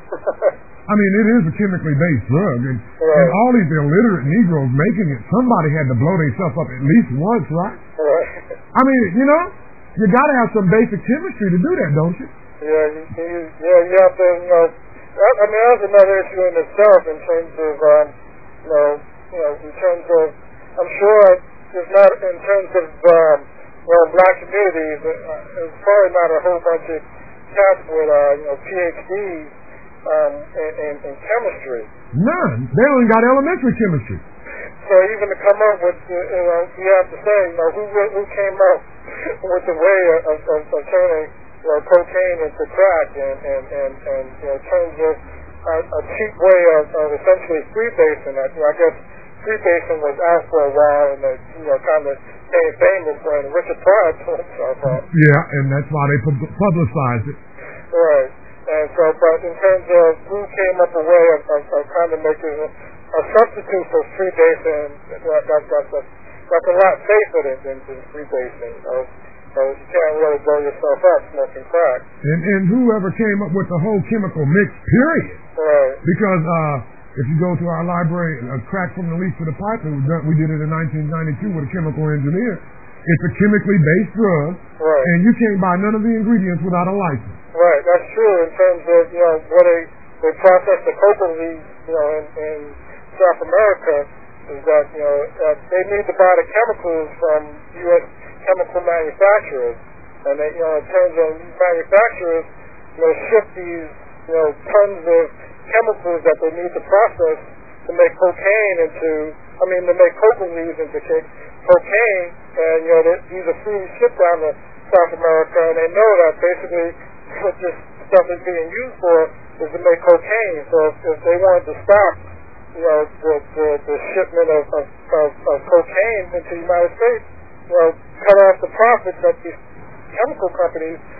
I mean, it is a chemically based drug, and, right. and all these illiterate Negroes making it, somebody had to blow themselves up at least once, right? Right. I mean, you know, you got to have some basic chemistry to do that, don't you? Yeah, you, you, yeah, you have to, you know, that, I mean, that's another issue in itself in terms of, um, you know, you know, in terms of, I'm sure there's not, in terms of, um, well, black communities, uh, there's probably not a whole bunch of cats with, uh, you know, P H Ds um, in, in, in chemistry. None. They only got elementary chemistry. So even to come up with, uh, you know, you have to say, you know, who who came up with the way of, of, of turning, you know, cocaine into crack, and, and, and, and you know, in terms of a, a cheap way of, of essentially freebasing. I, you know, I guess freebasing was out for a while, and it, you know, kind of became famous when Richard Pryor pulled himself up. Yeah, and that's why they pub- publicized it. Right. And so, but in terms of who came up with a way of, of, of kind of making a, a substitute for freebasing, that, that, that's, a, that's a lot safer than, than, than freebasing. You know? So you can't really blow yourself up smoking crack. And, and whoever came up with the whole chemical mix, period. Right. Because uh, if you go to our library, a crack from the leaf to the pipe, we, we did it in nineteen ninety-two with a chemical engineer. It's a chemically based drug, right. And you can't buy none of the ingredients without a license. Right, that's true in terms of, you know, where they, they process the cocoa leaves, you know, in, in South America, is that, you know, uh, they need to buy the chemicals from U S chemical manufacturers. And they, you know, in terms of these manufacturers, you know, ship these, you know, tons of chemicals that they need to process to make cocaine into, I mean, to make cocoa leaves into cocaine, and, you know, they, these are free shipped down to South America, and they know that basically what this stuff is being used for is to make cocaine. So if, if they wanted to stop, you know, the, the, the shipment of, of, of, of cocaine into the United States, you know, cut off the profits that these chemical companies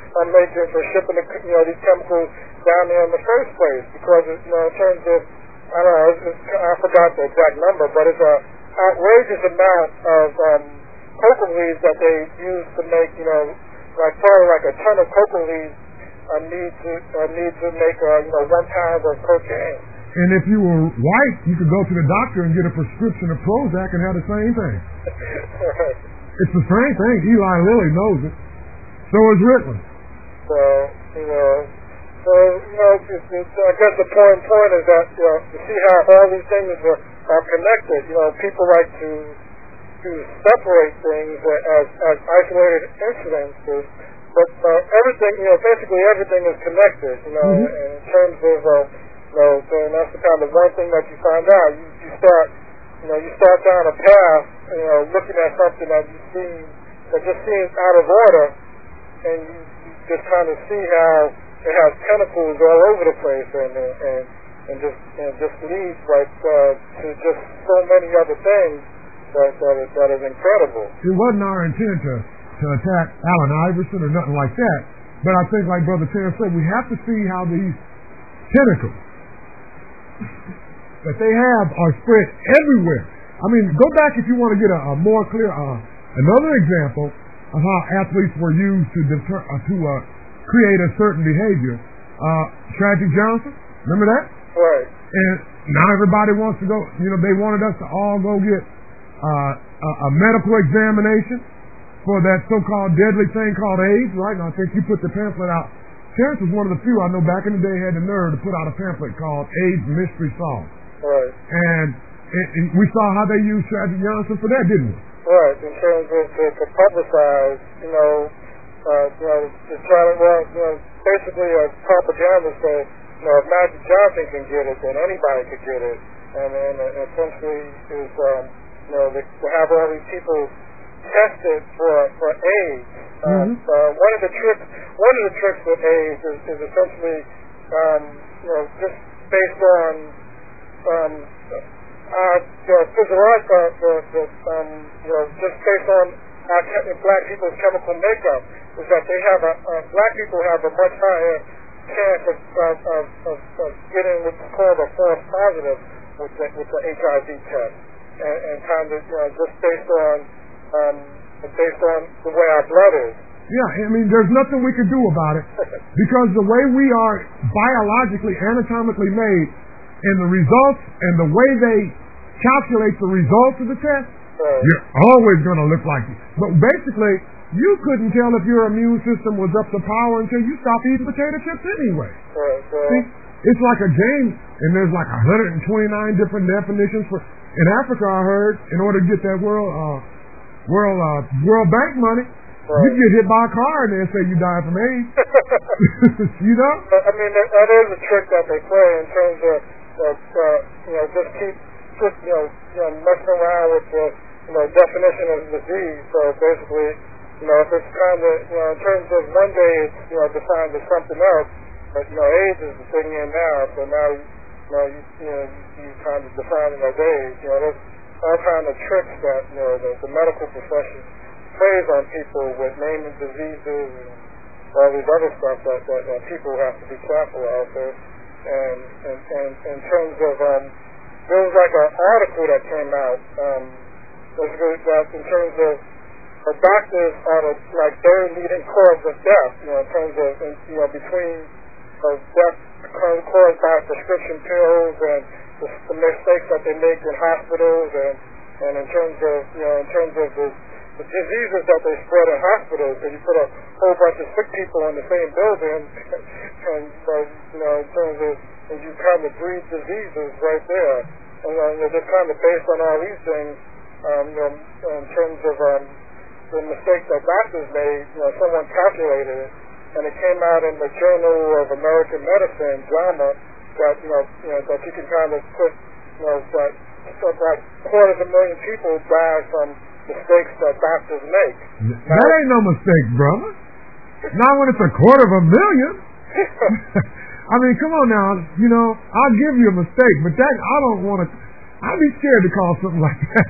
uh, making for shipping the, you know, these chemicals down there in the first place, because it, you know, in terms of, I don't know, it's, it's, I forgot the exact number, but it's a outrageous amount of um, coca leaves that they use to make, you know, like probably like a ton of coca leaves uh, need to uh, need to make uh, you know one pound of cocaine. And if you were white, you could go to the doctor and get a prescription of Prozac and have the same thing. It's the same thing. Eli Lilly knows it. So is Ritalin. So, you know, so, you know, it's, it's, I guess the point, point is that, you know, to see how all these things are, are connected, you know, people like to to separate things as, as isolated incidences, but uh, everything, you know, basically everything is connected, you know, mm-hmm. in terms of, uh, you know, so that's the kind of one thing that you find out. You, you start, you know, you start down a path, you know, looking at something that you see, that just seems out of order, and you, you just kind of see how it has tentacles all over the place, and and and just and just leads like uh, to just so many other things that that is, that is incredible. It wasn't our intent to to attack Allen Iverson or nothing like that, but I think, like Brother Terry said, we have to see how these tentacles that they have are spread everywhere. I mean, go back if you want to get a, a more clear uh, another example of how athletes were used to deter, uh, to uh, create a certain behavior. Uh, Tragic Johnson, remember that? Right. And now everybody wants to go. You know, they wanted us to all go get uh, a, a medical examination for that so-called deadly thing called AIDS, right? And I think you put the pamphlet out. Terrence was one of the few I know back in the day had the nerve to put out a pamphlet called AIDS Mystery Solved. Right. And, and, and we saw how they used Tragic Johnson for that, didn't we? Right, in terms of to, to publicize, you know, uh, you know, to try to, well, you know, basically a propaganda said, you know, if Magic Johnson can get it, then anybody could get it. And then uh, essentially is, um, you know, to, to have all these people tested for for AIDS. Um, mm-hmm. uh, one of the tricks, one of the tricks with AIDS is, is essentially, um, you know, just based on, um, uh, you know, physiological, uh, the, the, um, you know, just based on our te- black people's chemical makeup, is that they have a, uh, black people have a much higher chance of, of, of, of, of getting what's called a false positive with the, with the H I V test, and, and kind of, you know, just based on, um, based on the way our blood is. Yeah, I mean, there's nothing we can do about it because the way we are biologically, anatomically made, and the results and the way they calculate the results of the test, right. You're always going to look like it. But basically, you couldn't tell if your immune system was up to power until you stopped eating potato chips anyway. Right, so See, it's like a game, and there's like one hundred twenty-nine different definitions for. In Africa, I heard, in order to get that world, uh, world, uh, World Bank money, right. you get hit by a car and they say you died from AIDS. You know? I mean, that, that is a trick that they play in terms of, of uh, you know, just keep, just, you know, you know, messing around with the, you know, definition of disease. So basically, you know, if it's kind of, you know, in terms of one day it's, you know, defined as something else, but, you know, AIDS is the thing in now, so now, you know, you, you know, you, you kind of define it as AIDS. You know, there's all kind of tricks that, you know, the, the medical profession plays on people with naming diseases and all these other stuff that, that, that people have to be careful of. There. And, and, and in terms of, um, there was like an article that came out, um, that in terms of the doctors are the, like very leading cause of death, you know, in terms of, you know, between of death caused by prescription pills and the, the mistakes that they make in hospitals, and, and in terms of, you know, in terms of the, the diseases that they spread in hospitals. So you put a whole bunch of sick people in the same building, and so, you know, in terms of, and you kind of breed diseases right there. And uh, you know, just kind of based on all these things, um, you know, in terms of um, the mistakes that doctors made, you know, someone calculated it, and it came out in the Journal of American Medicine, JAMA, that, you know, you know, that you can kind of put, you know, that about quarters of a million people die from mistakes that doctors make. That now, ain't no mistake, brother. Not when it's a quarter of a million. I mean, come on now. You know, I'll give you a mistake, but that I don't want to. I'd be scared to call something like that.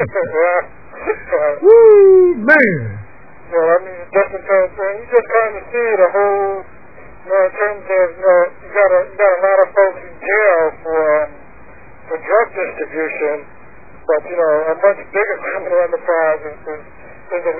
Yeah. Woo, man. Well, I mean, just in terms of, you just kind of see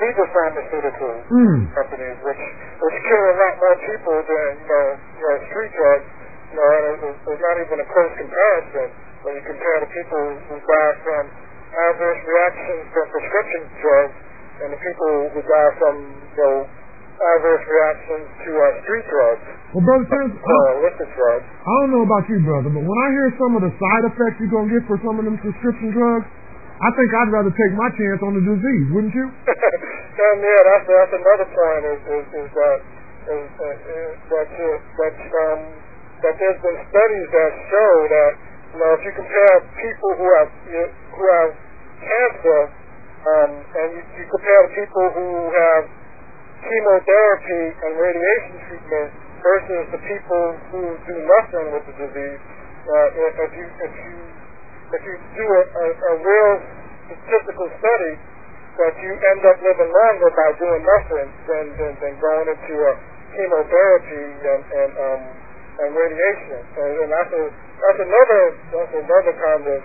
illegal pharmaceutical mm. companies, which which kill a lot more people than you know, you know street drugs. You know, and it's, it's not even a close comparison when you compare the people who die from adverse reactions from prescription drugs and the people who die from you know adverse reactions to uh, street drugs. Well, Brother Terrence, uh, illicit drugs. I don't know about you, brother, but when I hear some of the side effects you're going to get for some of them prescription drugs, I think I'd rather take my chance on the disease, wouldn't you? and yeah, that's, that's another point is, is, is that is, uh, is that, uh, that, um, that there's been studies that show that, you know, if you compare people who have, you, who have cancer, um, and you, you compare the people who have chemotherapy and radiation treatment versus the people who do nothing with the disease, uh, if, if you if you if you do a, a, a real statistical study that you end up living longer by doing nothing than than, than going into a chemotherapy and and um and radiation, and, and that's a that's another that's another kind of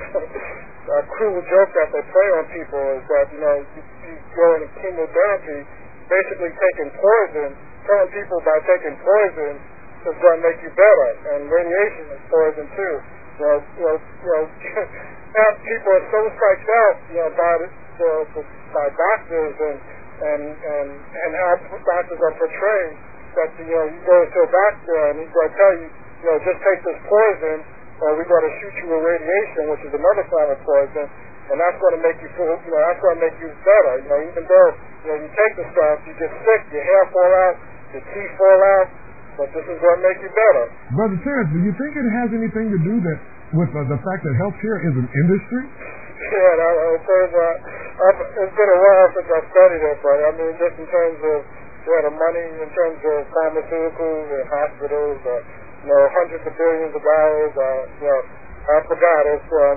uh, cruel joke that they play on people is that you know you, you go into chemotherapy. Basically taking poison, telling people by taking poison is going to make you better, and radiation is poison too. You know, you know, you know now people are so psyched out, you know, by the, uh, by doctors and and and and how doctors are portrayed that you know you go to a doctor and he's going to tell you, you know, just take this poison, or we're going to shoot you with radiation, which is another form of poison. And that's going to make you feel, you know, that's going to make you better. You know, even though, you know, you take the stuff, you get sick, your hair fall out, your teeth fall out, but this is going to make you better. Brother Terrence, do you think it has anything to do that with uh, the fact that healthcare is an industry? Yeah, that, uh, there's, uh, I've, it's been a while since I studied it, but I mean, just in terms of, yeah, the money, in terms of pharmaceuticals and hospitals, uh, you know, hundreds of billions of dollars, uh, you know, I forgot, it's, um,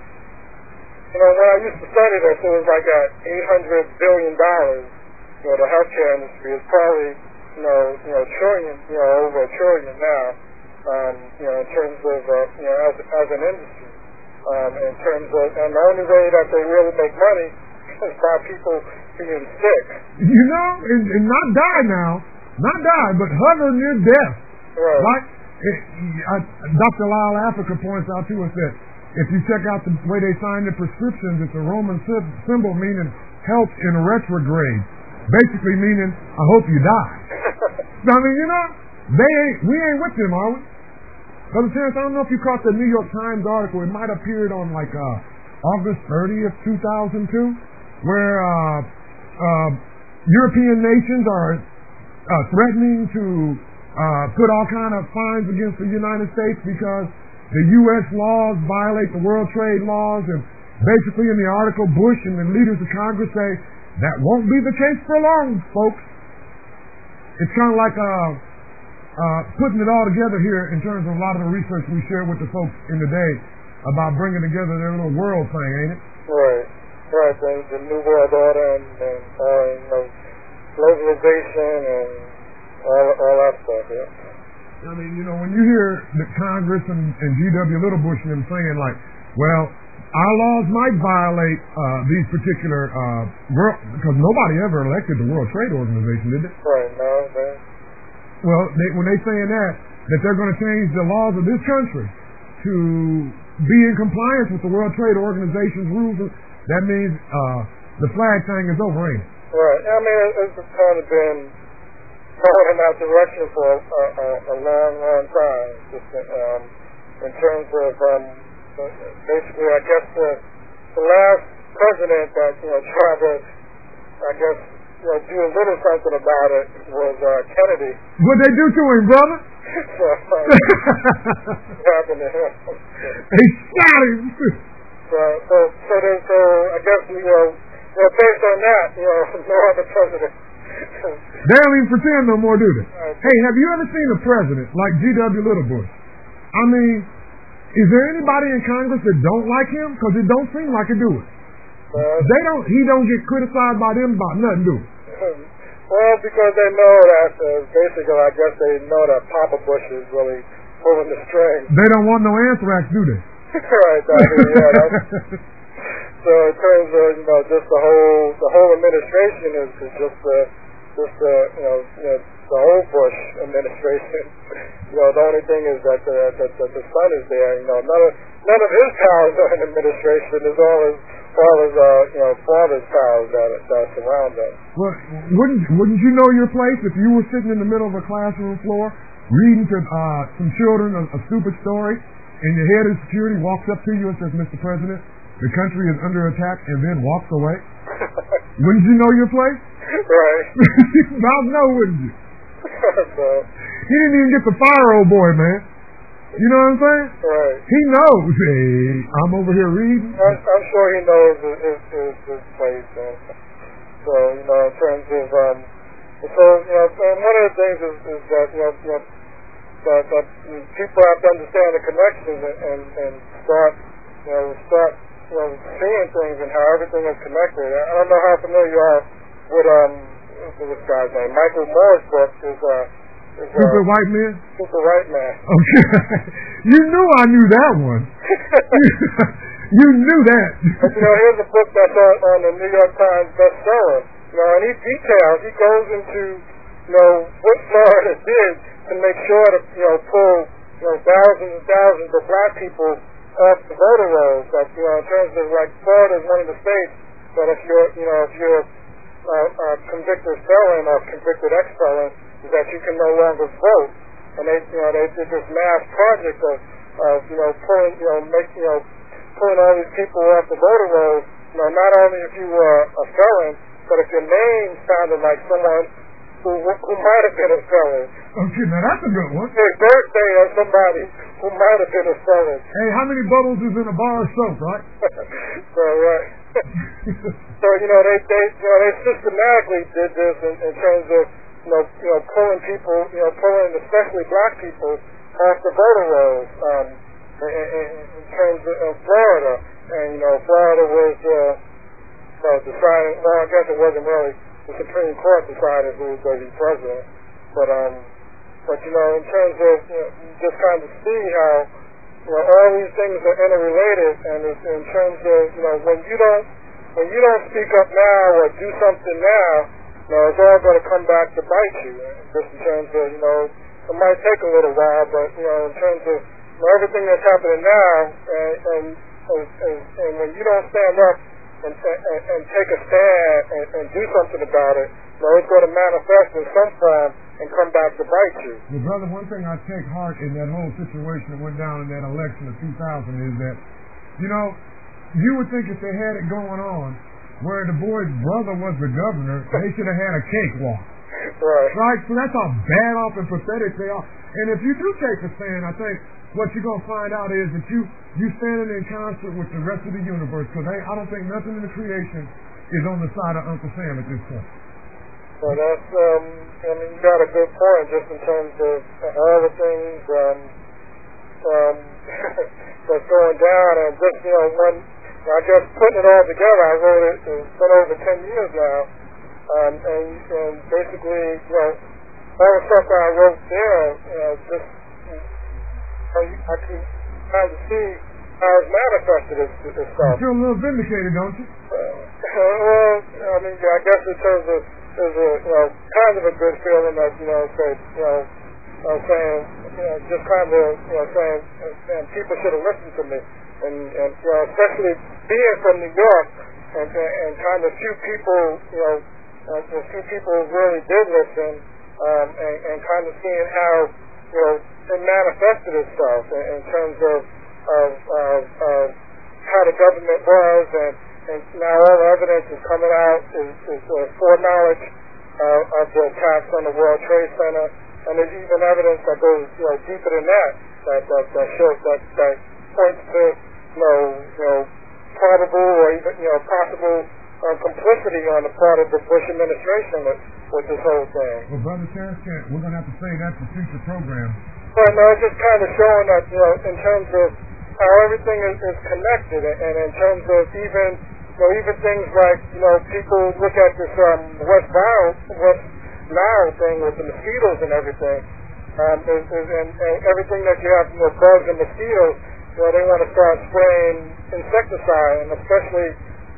you know, when I used to study this, it was like at eight hundred billion dollars. You know, the healthcare industry is probably, you know, you know, trillion, you know, over a trillion now. Um, you know, in terms of, uh, you know, as as an industry. Um, in terms of, and the only way that they really make money is by people being sick. You know, and, and not die now, not die, but hover near death. Right. Like it, I, Doctor Lyle Africa points out to us that if you check out the way they sign the prescriptions, it's a Roman symbol meaning health in retrograde. Basically meaning, I hope you die. I mean, you know, they ain't, we ain't with them, are we? Brother Terrence, I don't know if you caught the New York Times article. It might have appeared on like uh, August thirtieth, two thousand two, where uh, uh, European nations are uh, threatening to uh, put all kind of fines against the United States because the U S laws violate the World Trade laws, and basically in the article, Bush and the leaders of Congress say, that won't be the case for long, folks. It's kind of like uh, uh, putting it all together here in terms of a lot of the research we share with the folks in the day about bringing together their little world thing, ain't it? Right, right, the, the New World Order and, and uh, you know, globalization and all, all that stuff, yeah. I mean, you know, when you hear the Congress and, and G W Little Bush and them saying like, well, our laws might violate uh, these particular, uh, world, because nobody ever elected the World Trade Organization, did they? Right, no, they... Well, they, when they saying that, that they're going to change the laws of this country to be in compliance with the World Trade Organization's rules, that means uh, the flag thing is over, ain't it? Right, I mean, it's kind of been going in that direction for a, a, a long, long time, just um, in terms of, um, basically, I guess the, the last president that, you know, tried to, I guess, you know, do a little something about it was uh, Kennedy. What'd they do to him, brother? so, uh, what happened to him? They shot him. So, so, so, then, so I guess, you know, you know, based on that, you know, no other president. They don't even pretend no more, do they? Uh, hey, have you ever seen a president like G W Little Bush? I mean, is there anybody in Congress that don't like him? Because it don't seem like it, do it? Uh, they don't. He don't get criticized by them about nothing, do it? Well, because they know that, uh, basically, I guess they know that Papa Bush is really pulling the strings. They don't want no anthrax, do they? Right, I mean, yeah, that's, so in terms of, you know, just the whole the whole administration is, is just uh, just uh, you know, you know the whole Bush administration. You know, the only thing is that the that, that the son is there. You know, none of none of his powers are in administration. Is all his all his uh, you know father's powers that that surround us. Well, wouldn't wouldn't you know your place if you were sitting in the middle of a classroom floor reading to uh, some children a, a stupid story, and your head of security walks up to you and says, "Mister President, the country is under attack," and then walks away? Wouldn't you know your place? Right. Bob, no, wouldn't you? So, he didn't even get the fire, old boy, man. You know what I'm saying? Right. He knows. Hey, I'm over here reading. I'm, I'm sure he knows his, his, his, his place. And so, you know, in terms of, um, so, you know, and one of the things is, is that, you know, you know that, that people have to understand the connections and, and, and start, you know, start, you know, seeing things and how everything is connected. I don't know how familiar you are with, um, with this guy's name. Michael Moore's book is, uh, is, uh, Super White Man? Super White Man. Okay. You knew I knew that one. You knew that. But, you know, here's a book that's on, on the New York Times bestseller. You know, and he details, he goes into, you know, what Florida did to make sure to, you know, pull, you know, thousands and thousands of black people off the voter rolls. That, you know, in terms of, like, Florida is one of the states that if you're, you know, if you're a uh, uh, convicted felon or convicted ex-felon, is that you can no longer vote. And they, you know, they did this mass project of, of you know, pulling, you know, make, you know, pulling all these people off the voter rolls. You know, not only if you were a felon, but if your name sounded like someone who who might have been a felon. Okay, now that's a good one. Your birthday of somebody who might have been a felon. Hey, how many bubbles is in a bar of soap, right? So, right. So, you know, they, they, you know, they systematically did this in, in terms of, you know, you know, pulling people, you know, pulling especially black people off the voter rolls, um, in, in, in terms of, of Florida. And, you know, Florida was, uh, uh, deciding, well, I guess it wasn't really the Supreme Court decided who was going to be president. But, um, but, you know, in terms of, you know, just kind of see how, you know, all these things are interrelated, and it's in terms of, you know, when you don't, when you don't speak up now or do something now, you know, it's all going to come back to bite you. Just in terms of, you know, it might take a little while, but, you know, in terms of, you know, everything that's happening now, and, and, and, and, and when you don't stand up and, and, and take a stand and, and do something about it, you know, it's going to manifest in some form and come back to bite you. Well, brother, one thing I take heart in that whole situation that went down in that election of two thousand is that, you know, you would think if they had it going on where the boy's brother was the governor, they should have had a cakewalk. Right. Right? So that's how bad off and pathetic they are. And if you do take a stand, I think what you're going to find out is that you, you standing in concert with the rest of the universe, because I don't think nothing in the creation is on the side of Uncle Sam at this point. So that's, um, I mean, you got a good point just in terms of all the things um, um, that's going down, and just, you know, when, I guess putting it all together, I wrote it, it's been over ten years now, um, and, and basically, you know, all the stuff that I wrote there, you know, just, I, I can kind of see how it's manifested itself. You feel a little vindicated, don't you? Uh, well, I mean, I guess in terms of, there's a, you know, kind of a good feeling that, you know, say, you know, uh, saying, you know, just kind of, you know, saying, and people should have listened to me, and, and you know, especially being from New York, and, and kind of few people, you know, uh, a few people really did listen, um, and, and kind of seeing how, you know, it manifested itself in, in terms of, of, of, of how the government was, and and now all the evidence is coming out is, is uh, foreknowledge uh, of the attacks on the World Trade Center, and there's even evidence that goes, you know, deeper than that, that that, that shows that that points to, you know, you know, probable or even, you know, possible uh, complicity on the part of the Bush administration with, with this whole thing. Well, Brother Terrence, we're going to have to say that for future programs. But no, it's just kind of showing that, you know, in terms of how everything is, is connected, and in terms of even, you know, even things like, you know, people look at this um, West Nile, West Nile thing with the mosquitoes and everything, um, is, is, and, and everything that you have, you know, bugs and mosquitoes, you know, they want to start spraying insecticide, and especially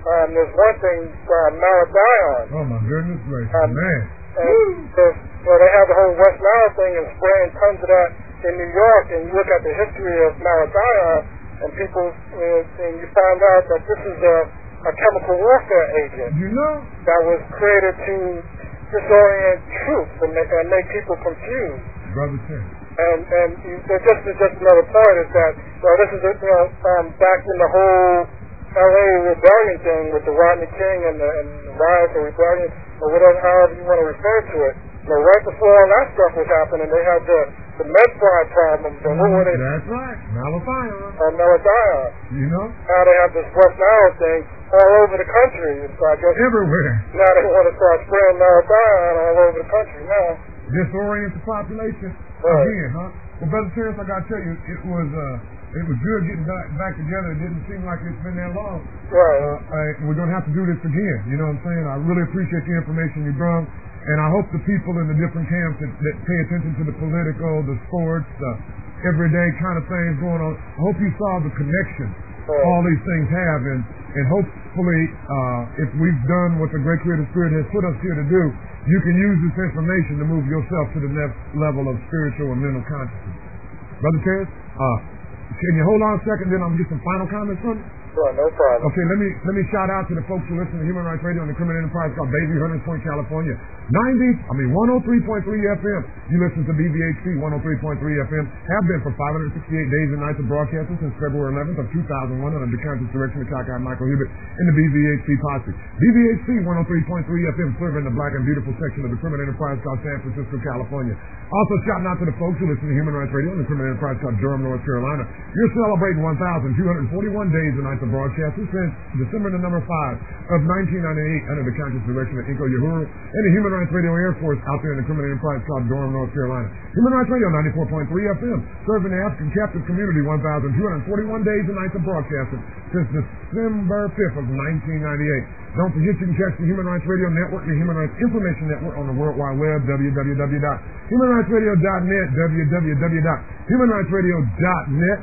um, there's one thing, uh, malathion. Oh, my goodness gracious, um, man. And so, well, they have the whole West Nile thing and spraying tons of that in New York, and you look at the history of malathion, and people, uh, and you find out that this is a, a chemical warfare agent. You know? That was created to disorient troops and make, and make people confused. Brother Tim. And and you, just just another point is that you know, this is a, you know um, back in the whole L A rebellion thing with the Rodney King and the, and the riots or rebellion or whatever, however you want to refer to it. You know, right before all that stuff was happening, they had the the Medfly problems. And what were they? That's right, malathion. Uh, malathion. You know? Now they have this West Nile thing all over the country. So I guess everywhere. Now they want to start spraying malathion all over the country now. Disorient the population. Right. Again, huh? Well, Brother Terrence, I gotta tell you, it was uh, it was good getting back, back together. It didn't seem like it's been that long. Right. Uh, I, we're gonna have to do this again. You know what I'm saying? I really appreciate the information you brought, and I hope the people in the different camps that, that pay attention to the political, the sports, uh, everyday kind of things going on. I hope you saw the connection right. all these things have, and and hopefully, uh, if we've done what the Great Creative Spirit has put us here to do, you can use this information to move yourself to the next level of spiritual and mental consciousness. Brother Terrence, uh, can you hold on a second, then I'll get some final comments from you? Sure, no problem. Okay, let me let me shout out to the folks who listen to Human Rights Radio on the Criminal Enterprise called Baby, Hunters Point, California. ninety, I mean one oh three point three F M. You listen to B V H C one oh three point three F M. Have been for five hundred sixty-eight days and nights of broadcasting since February eleventh of two thousand one under the conscious direction of cockeyed Michael Hibbett in the B V H C posse. B V H C one oh three point three F M serving the black and beautiful section of the Criminal Enterprise called San Francisco, California. Also shouting out to the folks who listen to Human Rights Radio on the Criminal Enterprise called Durham, North Carolina. You're celebrating one thousand two hundred forty-one days and nights of broadcasting since December the number five of nineteen ninety-eight under the conscious direction of Inko Uhuru and the Human Rights Radio Air Force out there in the Criminal Enterprise called Durham, North Carolina. Human Rights Radio ninety-four point three F M serving the African captive community one thousand two hundred forty-one days and nights of broadcasting since December fifth of nineteen ninety-eight. Don't forget you can catch the Human Rights Radio Network, the Human Rights Information Network on the World Wide Web, w w w dot human rights radio dot net, w w w dot human rights radio dot net.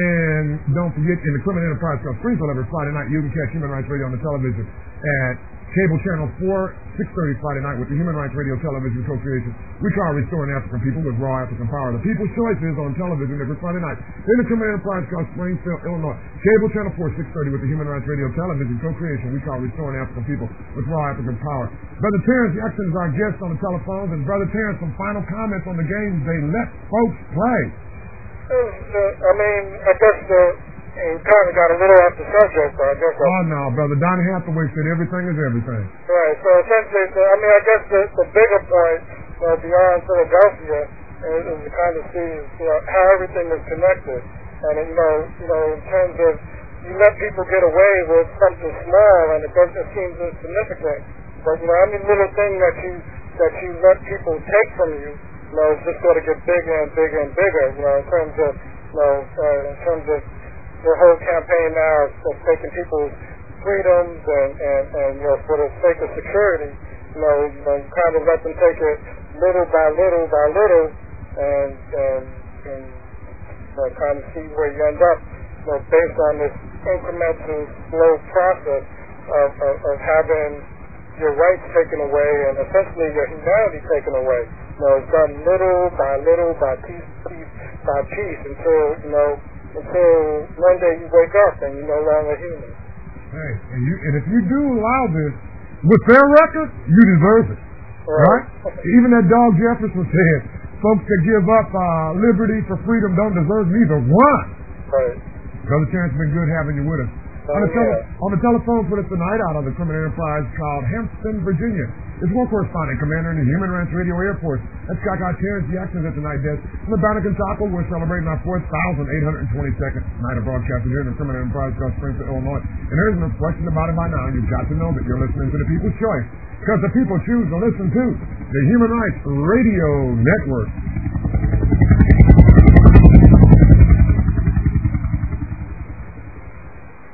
And don't forget, in the Criminal Enterprise called Springfield every Friday night, you can catch Human Rights Radio on the television at cable channel four, six thirty Friday night with the Human Rights Radio Television Co-Creation. We call Restoring African People with Raw African Power. The People's Choice is on television every Friday night. In the Criminal Enterprise called Springfield, Illinois. Cable channel four, six thirty with the Human Rights Radio Television Co-Creation. We call Restoring African People with Raw African Power. Brother Terrence Jackson is our guest on the telephones. And Brother Terrence, some final comments on the games they let folks play. Uh, I mean, I guess the, you kind of got a little off the subject, but I guess... Oh, no, Brother Donnie Hathaway said everything is everything. Right, so essentially, the, I mean, I guess the, the bigger point uh, beyond Philadelphia is, is to kind of see you know, how everything is connected. And, you know, you know, in terms of, you let people get away with something small, and it doesn't seem insignificant. But, you know, any little thing that you, that you let people take from you, you know, it's just going to get bigger and bigger and bigger, you know, in terms of, you know, uh, in terms of the whole campaign now of taking people's freedoms and, and, and, you know, for the sake of security, you know, you know, you kind of let them take it little by little by little and, and, and you know, kind of see where you end up, you know, based on this incremental, slow process of, of, of having your rights taken away and essentially your humanity taken away. You know, it's done little by little, by piece, piece by piece, until, you know, until one day you wake up and you're no longer human. Hey, and you, and if you do allow this, with their record, you deserve it, right? right? Even that dog Jefferson said, folks that give up uh, liberty for freedom don't deserve neither one. Right. Brother Terrence, it's been good having you with us. Oh, on, the tele- yeah. on the telephone for us tonight out of the Criminal Enterprise called Hampton, Virginia. It's war correspondent, commander in the Human Rights Radio Air Force. That's Cockeye Terrence Jackson at the night desk. From the Bannock and Taco, we're celebrating our four thousand eight hundred twenty-second night of broadcasting here in the Criminal Enterprise called Springfield, Illinois. And there's no question about it by now. You've got to know that you're listening to the People's Choice, because the people choose to listen to the Human Rights Radio Network.